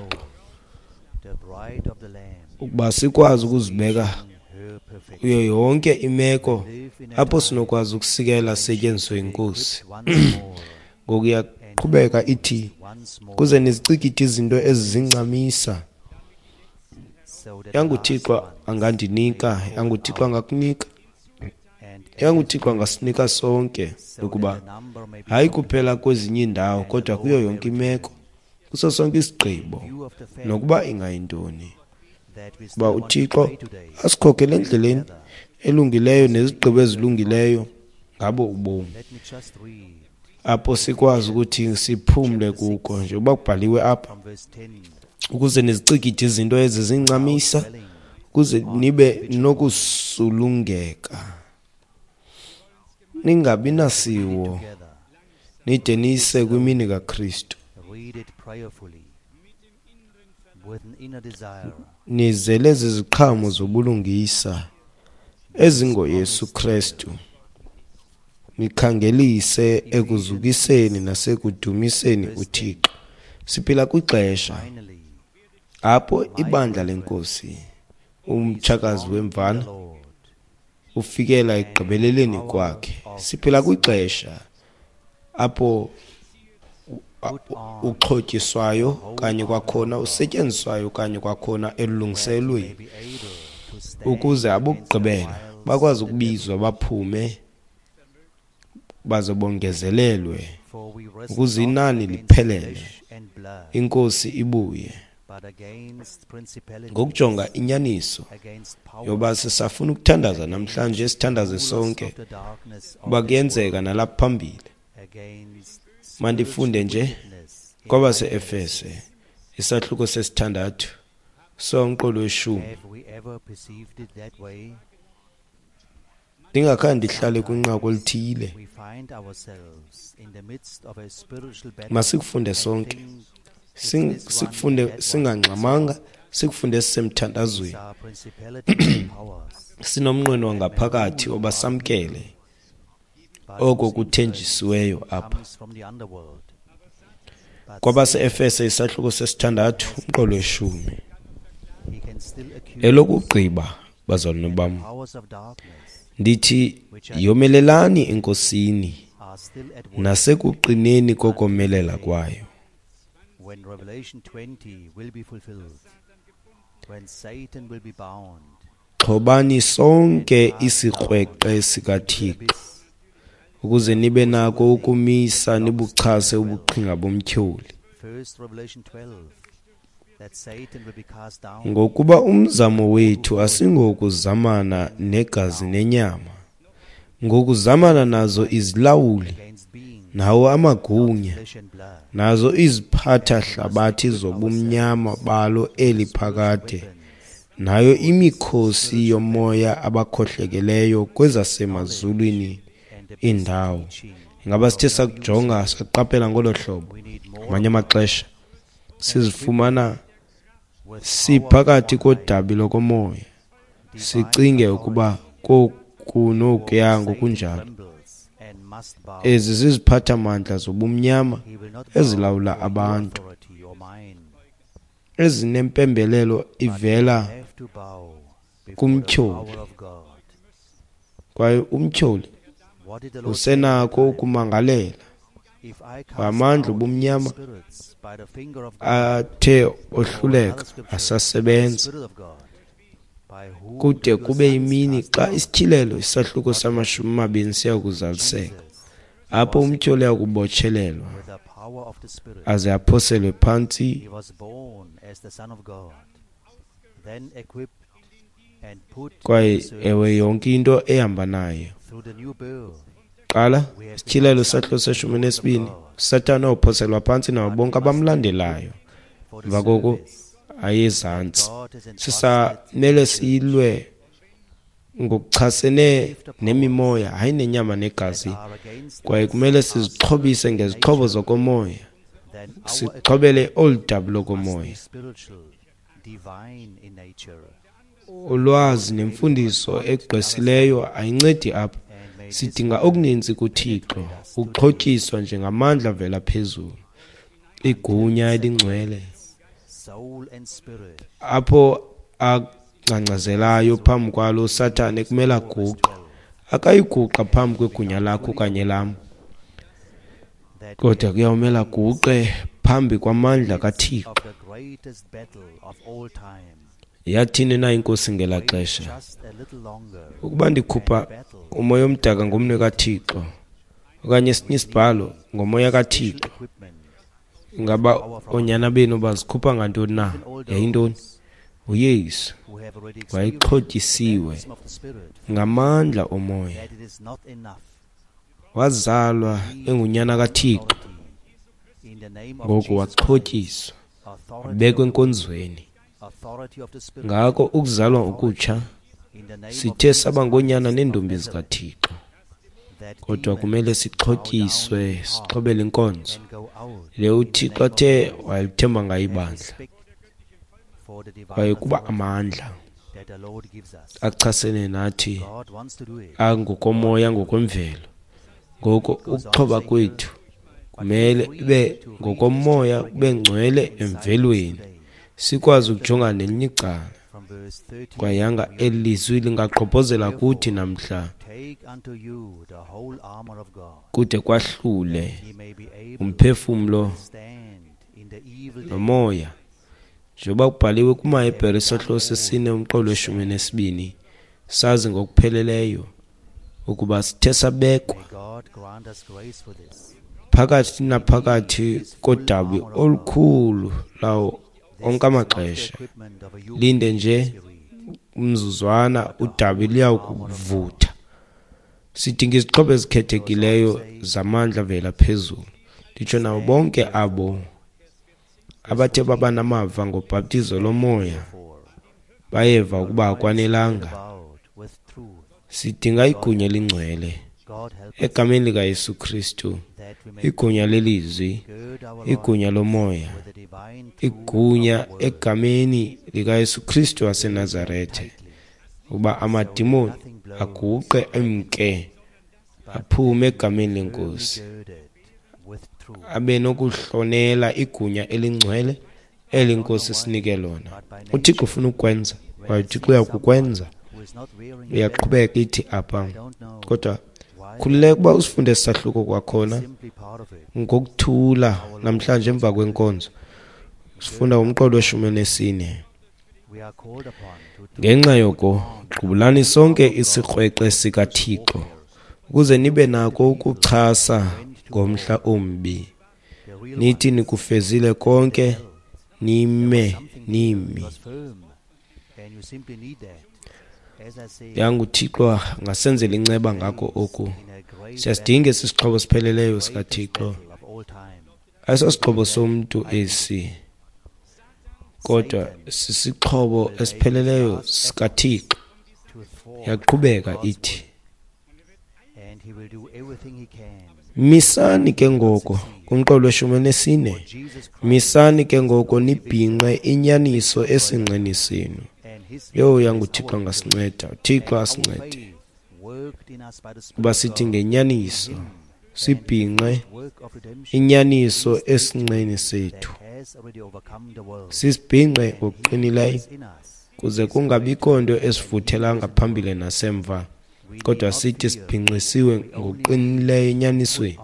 ukuba sikwazi ukuzibeka kuyo yonke imeko apho sinokwazi ukusikela setyenziswe inkosi. Ngoku iyaqhubeka ithi kuze nizicikide izinto ezizincamisa. yanguThixo angandinika, yanguThixo angakunika, yanguThixo angasinika sonke, ukuba hayi kuphela kwezinye indawo kodwa kuyo yonke imeko, kuso sonke isigqibo nokuba ingayintoni, kuba uThixo asikhokele endleleni elungileyo nezigqibo ezilungileyo ngabo ubomi, apho sikwazi ukuthi siphumle kuko njengoba kubhaliwe apha, ukuze nizicikide izinto ezizincamisa, ukuze nibe nokusulungeka, ningabi nasiwo, nide nise kwimini kaKristu, nizele ziziqhamo zobulungisa ezingoYesu Kristu, nikhangelise ekuzukiseni nasekudumiseni uThixo. Siphila kwixesha apho ibandla lenkosi, umtshakazi wemvana, ufikela ekugqibeleleni kwakhe. Siphila kwixesha apho uxhotyiswayo kanye kwakhona usetyenziswayo kanye kwakhona elungiselwe, ukuze abokugqibela bakwazi ukubizwa baphume baze bongezelelwe, ukuze inani liphelele, inkosi ibuye. Ngokujonga inyaniso yoba sisafuna ukuthandaza namhlanje, sithandaze sonke, uba kuyenzeka nalapha phambili. Mandifunde nje kwabase-Efese isahluko sesithandathu somqolo we-10. Ndingakhange ndihlale kwinqaku elithile, masikufunde sonke, sikufunde singangxamanga, sikufunde sisemthandazweni. sinomnqweno ngaphakathi obasamkele but oko whose kuthenjisiweyo influence apha. comes from the underworld. But Kwabase-Efese isahluko sesithandathu umqolo weshumi. he can still accuse Elokugqiba bazalwane bam, powers of darkness ndithi yomelelani enkosini are still at work nasekuqineni kokomelela kwayo. when Revelation 20 will be fulfilled, when Satan will be bound, Xhobani sonke isikrweqe sikaThixo abyss, ukuze nibe nako ukumisa nibuchase ubuqhinga bomtyholi. First Revelation 12, that Satan will be cast down Ngokuba umzamo wethu asingokuzamana negazi nenyama, ngokuzamana nazo izilawuli, against beings, nawo amagunya, flesh and blood, nazo iziphatha hlabathi zobumnyama balo eliphakade, nayo imikhosi yomoya abakhohlekeleyo kwezasemazulwini and the indawo. teaching. Ingaba sithe sakujonga saqaphela ngolo hlobo, We need more ngamanye amaxesha sizifumana with siphakathi kodabi lokomoya, sicinge ukuba kokunokuya ngokunjalo. trembles and must bow. Ezi ziziphathamandla zobumnyama He will not bow ezilawula to your abantu, authority or mine. ezinempembelelo ivela Have to bow before the kumtyholi. power of God. Kwaye umtyholi What did the Lord usenako ukumangalela if I cast amandla out obumnyama spirits by the finger of God, athe or ohluleka another scripture, by the asasebenza Spirit of God, by whom kude did your kube sons imini cast xa out isithilelo isahluko samashumi siya kuzaliseka, Jesus apho umtyholi akubotshelelwa with the power of the Spirit. aze aphoselwe phantsi. He was born as the Son of God, then equipped and put Kwaye to service ewe yonke into ehamba nayo. through the new birth. Qala isithilelo isahluko seshumi nesibini, uSathane waphoselwa phantsi nabo bonke abamlandelayo, For the emva koko service ayezantsi. God has entrusted Sisamele siyilwe ngokuchasene nemimoya, hayi nenyama negazi, are against kwaye kumele sizixhobise ngezixhobo zokomoya, then our sixhobele olu dabi must lokomoya. be spiritual, divine in nature, Ulwazi nemfundiso egqwesileyo ayincedi apha. and may Sidinga okuninzi kuThixo, ukuxhotyiswa njengamandla vela phezulu, igunya elingcwele, soul and spirit apho angcangcazelayo phambi kwalo uSathane kumele aguqe. Akayiguqa phambi kwegunya lakho kanye lam, that kodwa kuyawumela aguqe phambi kwamandla kaThixo. of the greatest battle of all time. Yathini na inkosi ngela Wait xesha? just a little longer. Ukuba ndikhupha umoya omdaka ngomnwe kaThixo, okanye esinye isibhalo ngomoya kaThixo, Equipment, ingaba onyana benu bazikhupha ngantoni na? Yayintoni? UYesu who have already wayexhotyisiwe baptism of the Spirit, ngamandla omoya, that it is not enough. wazalwa engunyana kaThixo, Authority. In the name of ngoku Jesus Christ, waxhotyiswa, authority abekwe of the Word, enkonzweni. authority of the Spirit, Ngako ukuzalwa okutsha in the name of sithe Jesus saba ngonyana Christ, neentombi of Nazareth, zikaThixo, that kodwa demons kumele bow sixhotyiswe, down in heart sixhobele inkonzo and go out le in the uThixo name of athe God, wayelithemba and ngayibandla, respect for the divine kwaye kuba authority amandla that the Lord gives us. achasene nathi God wants to do it. angokomoya ngokwemvelo. Ngoko ukuxhoba kwethu kumele ibe ngokomoya, kube ngcwele emvelweni, sikwazi ukujongana nelinye icala. From verse 13, Kwayanga elizwi lingaqhobhozela kuthi namhla take unto you the whole armor of God, kude kwahlule ye may be able umphefumlo to stand in the evil day. nomoya, njengoba kubhaliwe kumaHebhere isahluko sesine umqolo weshumi nesibini, sazi ngokupheleleyo ukuba sithe sabekwa May God grant us grace for this. phakathi naphakathi kodabi olukhulu lawo onke amaxesha. Equipment of a human Linde nje spirit. umzuzwana udabi liyakuvutha. Sidinga izixhobo ezikhethekileyo zamandla vela phezulu. Nditsho nabo bonke abo abathe baba namava ngobhaptizo lomoya bayeva ukuba akwanelanga. About with truth. Sidinga igunya elingcwele God help us egameni likaYesu Kristu, that we may igunya lelizwi, gird our igunya loins lomoya, with the divine truth igunya of the word, egameni likaYesu Kristu waseNazarethe, tightly, uba amadimoni aguqe emke aphume egameni lenkosi, abe nokuhlonela igunya elingcwele elinkosi sinike lona. uThixo ufuna ukwenza, kwaye uThixo uyakukwenza. Uyaqhubeka ithi apha, kodwa khululeka ukuba usifunde sisahluko kwakhona ngokuthula namhlanje emva kwenkonzo. Sifunda umqolo we-14. Ngenxa yoko qubulani sonke isikrweqe sikaThixo ukuze nibe nako ukuchasa ngomhla ombi. Nithi nikufezile konke nime. Yangu uThixo ngasenzela inceba ngako oku. Siyasidinga isixhobo sipheleleyo sikaThixo. Ayisosixhobo somntu esi, kodwa sisixhobo esipheleleyo sikaThixo. Yaqhubeka ithi, misani ke ngoko, kumqolo we-14, misani ke ngoko nibhinqe inyaniso esinqeni senu. Yangu uThixo ngasinceda, uThixo asincede uba sithi ngenyaniso sibhinqe inyaniso esinqeni sethu, sisibhinqe ngokuqinileyo kuze kungabikho nto esivuthela ngaphambili nasemva, kodwa sithi sibhinqisiwe ngokuqinileyo enyanisweni.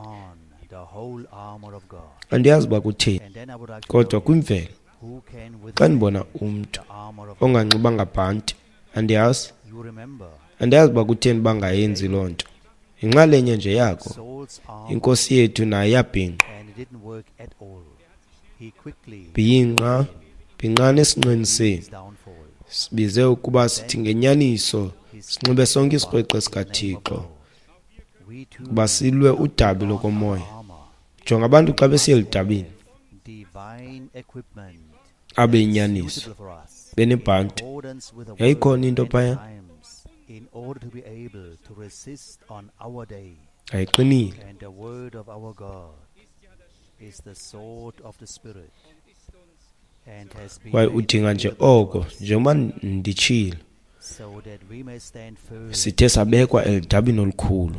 Andiyazi uba kutheni, kodwa kwimvelo xa ndibona umntu onganxibanga bhanti, andiyazi uba kutheni bangayenzi loo nto. Yinxalenye nje yako. Inkosi yethu nayo yabhinqa. Bhinqani esinqeni senu. Sibize ukuba sithi ngenyaniso sinxibe sonke isikrweqe sikaThixo kuba silwe udabi lokomoya. Jonga abantu xa besiya eludabini abe inyaniso benebhanti. Yayikhona into phaya, ayiqinile. Kwaye udinga nje oko, njengoba nditshilo, sithe sabekwa eludabini olukhulu.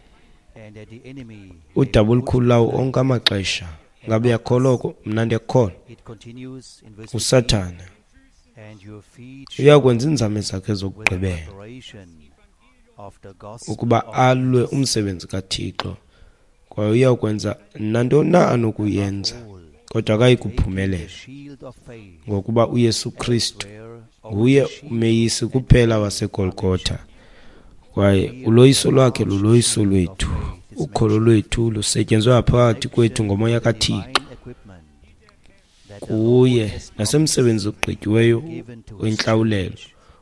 Udaba olukhulu lawo onke amaxesha. Ngabe yakholoko, mna ndiyakholwa. uSathane uyakwenza iinzame zakhe zokugqibela ukuba alwe umsebenzi kaThixo, kwaye uyakwenza nantoni na anokuyenza, kodwa akayi kuphumelela, ngokuba uYesu Kristu nguye umeyisi kuphela waseGolgotha, kwaye uloyiso lwakhe luloyiso lwethu. Ukholo lwethu lusetyenzwe phakathi kwethu ngomoya kaThixo. Kuye nasemsebenzi ogqityiweyo wentlawulelo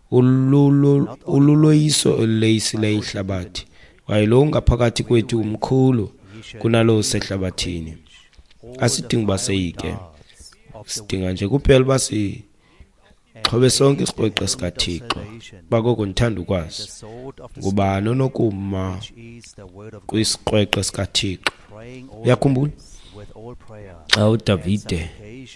ululoyiso oluleyisileyo ihlabathi, kwaye lo ungaphakathi kwethu umkhulu kunalo usehlabathini. Asidingi uba seyike, sidinga nje kuphela uba sixhobe sonke isikrweqe sikaThixo. Bakoko ndithanda ukwazi ngubani onokuma kwisikrweqe sikaThixo. Uyakhumbula xa uDavide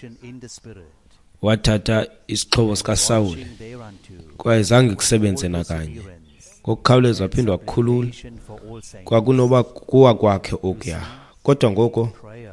wathatha isixhobo sikaSawuli, kwaye zange kusebenze nakanye, ngokukhawuleza waphinde wakukhulula. Kwakunoba kuwa kwakhe okuya, kodwa ngoko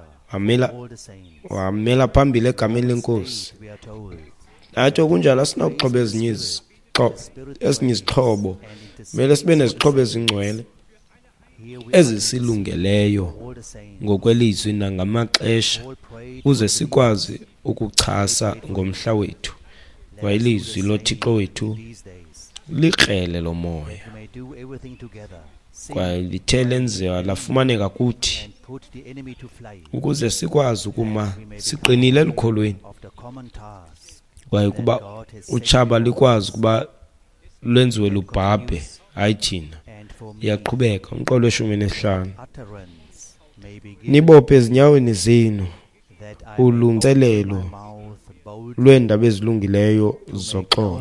wamela phambili egameni lenkosi. Natsho kunjalo asinakuxhoba ezinye izixhobo. Mele sibe nezixhobo ezingcwele ezisilungeleyo ngokwelizwi nangamaxesha, uze sikwazi ukuchasa ngomhla wethu. Kwaye ilizwi loThixo wethu likrele lomoya, kwaye lithe lenziwa lafumaneka kuthi, ukuze sikwazi ukuma siqinile elukholweni, kwaye kuba utshaba likwazi ukuba lwenziwe lubhabhe, hayi thina. Iyaqhubeka umqolo we-15. Nibophe ezinyaweni zenu ulungiselelo lweendaba ezilungileyo zoxolo.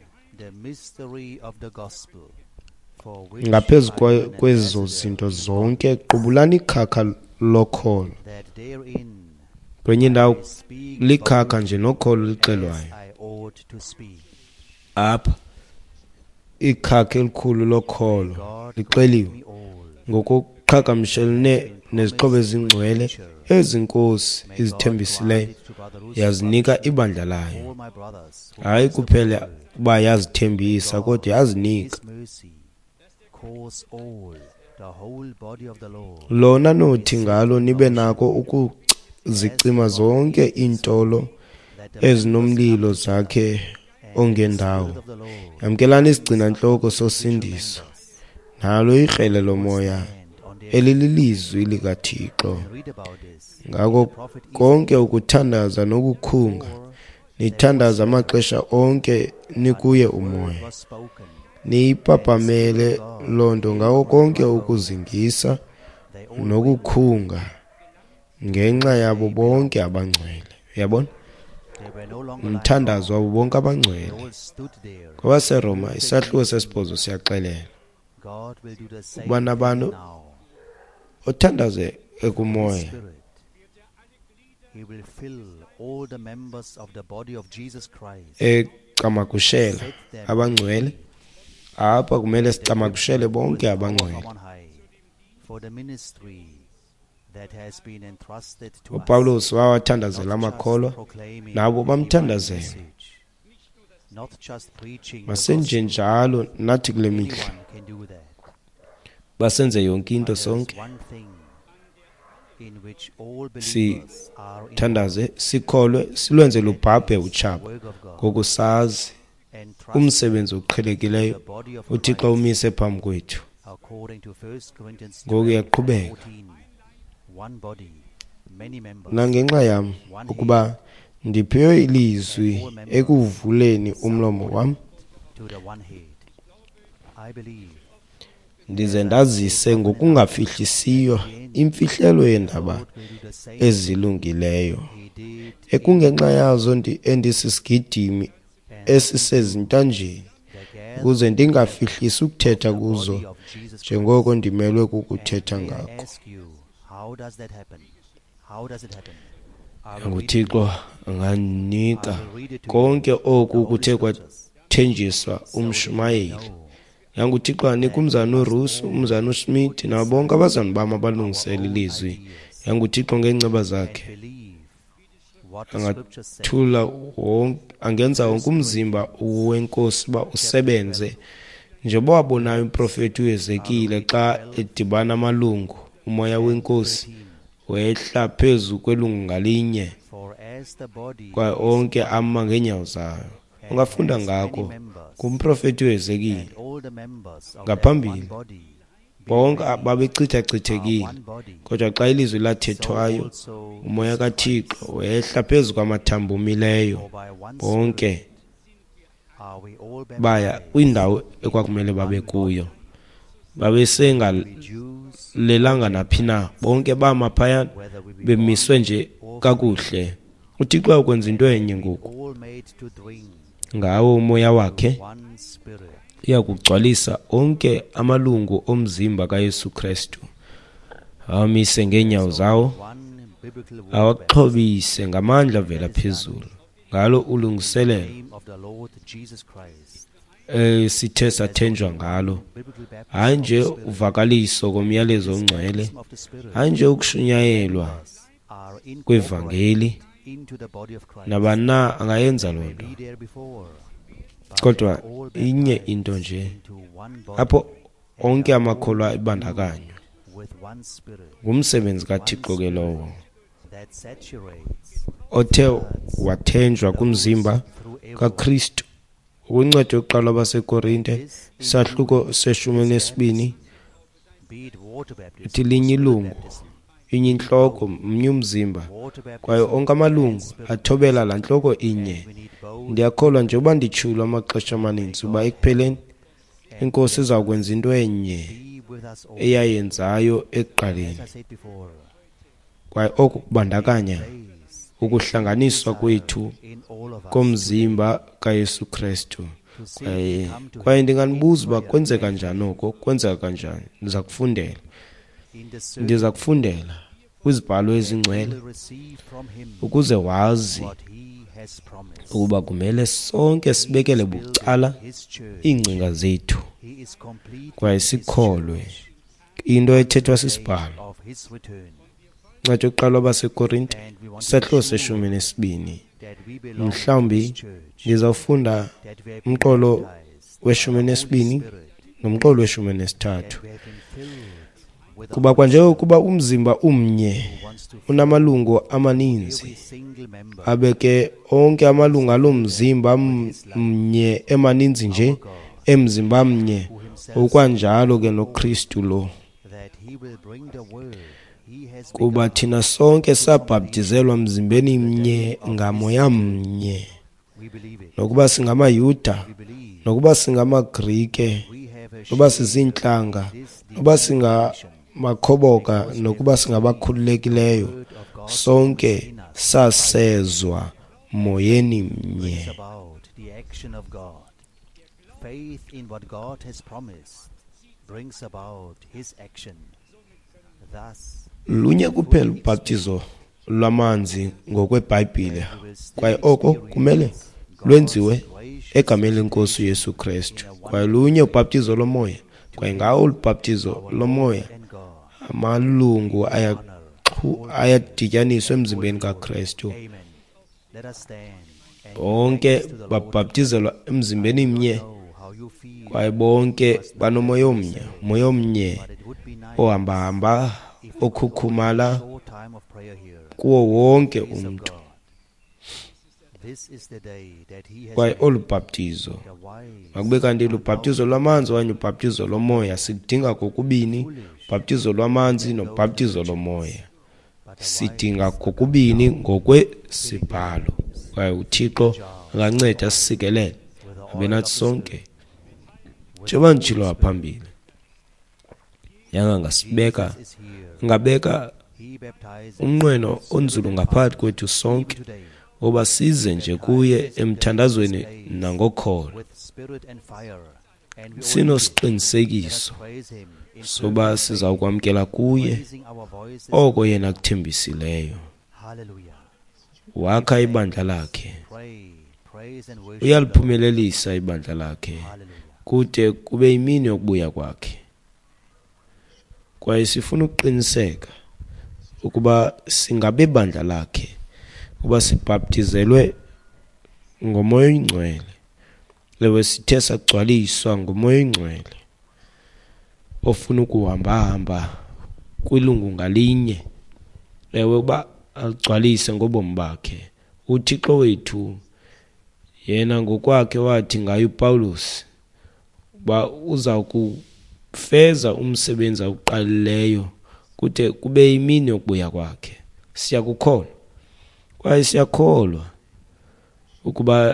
Ngaphezu kwezo zinto zonke qubulani ikhaka lokholo. Kwenye indawo likhaka nje nokholo lixelwayo. Apha ikhakha elikhulu lokholo God lixeliwe grant me all. ngokuqhagamshelene nezixhobo ezingcwele ezinkosi May God izithembisileyo grant it to Brother Russo, yazinika ibandla layo, all my brothers who hayi praise the kuphela Lord. uba yazithembisa kodwa yazinika. His mercy cause all the whole body of the Lord Lona nothi ngalo nibe nako ukuzicima zonke iintolo that the ezinomlilo zakhe ongendawo. Yamkelani isigcina nhloko sosindiso nalo ikrele lomoya elililizwi likaThixo. read about this. Ngako konke ukuthandaza nokukhunga nithandaza amaxesha onke nikuye umoya, Was spoken. niyipapamele lonto ngako konke ukuzingisa They all nokukhunga ngenxa yabo bonke abangcwele. Uyabona, they were no longer umthandazo wabo bonke abangcwele. they all stood there. KwabaseRoma isahluko sesibhozo siyaxelela God will do the same Ubana abantu thing now. othandaze His ekumoya Spirit. He will fill all the members of the body of Jesus Christ. ecamakushela Set them abangcwele. Apha kumele They will sicamakushele be bonke full of power abangcwele. from on high for the ministry that has been entrusted to uPawulos us. wawathandazela Not just amakholwa proclaiming nabo the divine bamthandazela. message, not just preaching the Masenje gospel. njalo nathi kule Anyone mihla can do that. basenze yonke into But there is sonke, one thing in which all Si- believers are involved, thandaze sikholwe silwenze lubhabhe the utshaba work of God, ngokusazi and trust umsebenzi the oqhelekileyo body of uThixo Christ, umise phambi kwethu. according to 1 Corinthians Ngoku 12, uyaqhubeka. 14. One body, many members, Nangenxa yami ukuba ndiphiwe ilizwi ekuvuleni umlomo wami, to the one head. I believe ndize ndazise ngokungafihlisiyo imfihlelo yendaba God will do the same ezilungileyo, He did ekungenxa yazo endisisigidimi and esisezintanjeni, the gather ukuze ndingafihlisi ukuthetha the kuzo body of Jesus njengoko ndimelwe kukuthetha And may I ngako. ask you, how does that happen? How does it happen? I will read it NguThixo anganika I will read it to konke you, oku the Holy kuthe Scriptures, kwathenjiswa so that you umshumayeli. know Yanguthixo anika umzana uRusu, umzana uSmith nabo bonke abazana bami abalungisela our own ilizwi. ideas Yanguthixo ngenceba and zakhe believe what the Scriptures say. angathula angenza wonke umzimba wenkosi uba usebenze njengoba wabonayo umprofeti uHezekile xa edibana amalungu, umoya wenkosi 13. wehla phezu kwelungu ngalinye For as the body kwaye onke ama ngeenyawo zayo. Ungafunda ngako kumprofeti uHezekile. and all the members of that Ngaphambili, one body bonke are babechithachithekile, one body, kodwa xa ilizwi so lathethwayo also umoya is kaThixo Christ. wehla phezu kwamathambo omileyo, For by one bonke Spirit are we all baya baptized, kwindawo ekwakumele babe kuyo. Babesengalelanga we Jews, naphi na, bonke bama phaya whether we be bemiswe nje kakuhle. uThixo ukwenza into enye ngoku, all made to drink ngawo umoya wakhe one Spirit. uyakugcwalisa onke amalungu omzimba kaYesu Kristu, awamise ngeenyawo zawo, One biblical word, awaxhobise ngamandla avela phezulu, ngalo ulungiselelo name of the Lord Jesus Christ. sithe sathenjwa ngalo, Biblical baptism hayi of nje the Spirit. uvakaliso komyalezo ongcwele, Baptism of the Spirit hayi nje ukushunyayelwa are incorporated kwevangeli. into the body of Christ. Nabana angayenza loo May nto, be there before, but kodwa they are all inye baptized into nje into one body apho and onke are amakholwa all ibandakanywa. with one Spirit Ngumsebenzi kaThixo ke lowo, that saturates othe wathenjwa kumzimba through everyone. kaKristu. Ukunceda yokuqala abaseKorinte isahluko se12 Be it water baptism, uthi linye spirit ilungu, baptism, inye inhloko, mnye umzimba, water baptism, kwaye onke amalungu and spirit athobela la nhloko baptism. inye. And we need both, Ndiyakholwa njengoba nditshula amaxesha amaninzi uba ekupheleni and inkosi izawukwenza into enye be with us all. eyayenzayo ekuqaleni, As I said before, kwaye oku kubandakanya place ukuhlanganiswa kwethu in all of us komzimba kaYesu Kristu. to see if we come to Kwaye Him ndinganibuza uba in prayer, kwenzeka kanjani oko, kwenzeka kanjani. Ndiza kufundela, in the ndiza kufundela kwizibhalo service, ezingcwele will receive from Him ukuze wazi what He has promised. ukuba kumele sonke sibekele bucala His church. iingcinga zethu He is completing kwaye his sikholwe church into ethethwa day sisibhalo. of his return. Ncwadi yokuqala wabasekorinte And we want to isahluko be sure seshumi nesibini. that we belong to Mhlawumbi his church, ngizawufunda that we have been umqolo baptized weshumi by the Holy nesibini Spirit, nomqolo weshumi nesithathu. that we have been filled with the Kuba Holy kwanje Spirit ukuba umzimba umnye who wants to fill unamalungu every amaninzi, single member. abeke onke amalungu alomzimba mnye emaninzi nje Our God, emzimba mnye, who himself ukwanjalo ke noKristu lo. that he will bring the word he has Kuba begun. thina sonke sabhaptizelwa mzimbeni mnye ngamoya mnye, We believe it. nokuba singamayuda, We believe nokuba singamaGrike, we have a nokuba share sizintlanga, in this nokuba divine mission. singamakhoboka, nokuba singabakhululekileyo, Word of God sonke in us sasezwa moyeni mnye. brings about the action of God. Faith in what God has promised brings about his action. Thus, Lunye kuphela ubhaptizo lwamanzi ngokweBhayibhile, we will still kwaye oko kumele experience lwenziwe God's gracious egameni lenkosi uYesu Kristu. Kwaye lunye ubhaptizo lomoya, kwaye ngawo ulubhaptizo lomoya and God. amalungu ayadityaniswa emzimbeni kaKristu. Amen. Let us stand and Bonke praise to the Lord. babhaptizelwa emzimbeni mnye, Know how you feel, kwaye bonke banomoya omnye, moya omnye but it would be nice ohamba-hamba, if we could okhukhumala hold a short time of prayer here. kuwo wonke Peace of umntu. God. This is the day that he has Kwaye made. olu bhaptizo The wise makube kanti are lubhaptizo lwamanzi okanye ubhaptizo lomoya, sidinga kokubini, ubhaptizo lwamanzi nobhaptizo lomoya. but the Sidinga kokubini ngokwesibhalo. Kwaye uThixo anganceda sisikelele abe nathi sonke njengoba nditshilo waphambili. Yangangasibeka Jesus is here. ngabeka He baptizes umnqweno onzulu ngaphakathi kwethu sonke, today ngoba size nje kuye emthandazweni nangokholo, with spirit and fire, and we all sinosiqinisekiso praise him in soba sizawukwamkela kuye raising our voices. oko yena kuthembisileyo. Hallelujah. Wakha ibandla lakhe, Pray, praise and worship. the Lord. uyaliphumelelisa ibandla lakhe Hallelujah. kude kube yimini yokubuya kwakhe. Kwaye sifuna ukuqiniseka ukuba singabe bandla lakhe, ukuba sibhaptizelwe ngomoya oyingcwele, lewe sithe sagcwaliswa ngomoya oyingcwele ofuna ukuhamba-hamba kwilungu ngalinye, lewe uba aligcwalise ngobomi bakhe. uThixo wethu yena ngokwakhe wathi ngaye uPawulos uba uza kufeza umsebenzi awuqalileyo kude kube yimini yokubuya kwakhe. Siyakukholwa kwaye siyakholwa ukuba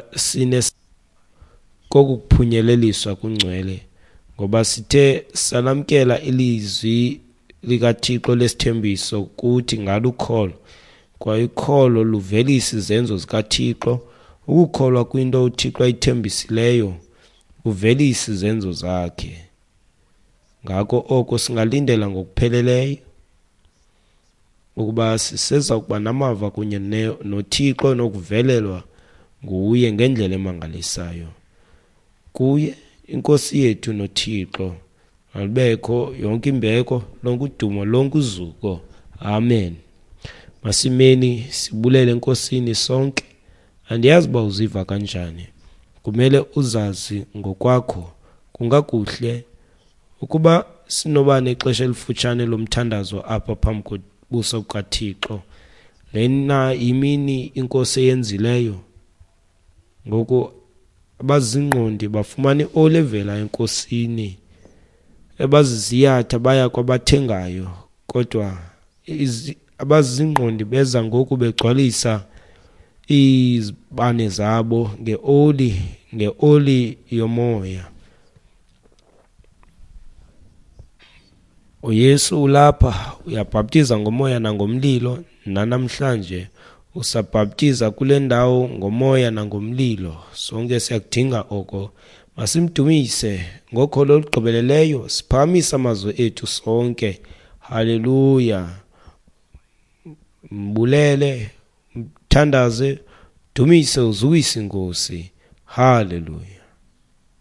kokuphunyeleliswa kungcwele, ngoba sithe salamkela ilizwi likaThixo lesithembiso kuthi ngalukholo, kwaye ukholo luvelisa izenzo zikaThixo. Ukukholwa kwinto uThixo ayithembisileyo kuvelisa izenzo zakhe. Ngako oko singalindela ngokupheleleyo ukuba siseza ukuba namava kunye noThixo nokuvelelwa nguye ngendlela emangalisayo. Kuye inkosi yethu noThixo malibekho yonke imbeko, lonke udumo, lonke uzuko. Amen. Masimeni sibulele enkosini sonke. Andiyazi uba uziva kanjani, kumele uzazi ngokwakho. Kungakuhle ukuba sinoba nexesha elifutshane lomthandazo apha phambi kobuso bukaThixo. Lena yimini inkosi eyenzileyo, ngoku abazingqondi bafumana iolevela enkosini, abaziziyatha baya kwabathengayo, kodwa abazingqondi beza ngoku begcwalisa izibane zabo ngeoli yomoya. uYesu ulapha, uyabhaptiza ngomoya nangomlilo, nanamhlanje usabhaptiza kule ndawo ngomoya nangomlilo. Sonke siyakudinga oko. Masimdumise ngokholo olugqibeleleyo, siphakamisa amazwi ethu sonke. Haleluya. Mbulele, mthandaze dumise uzuyise inkosi. Haleluya.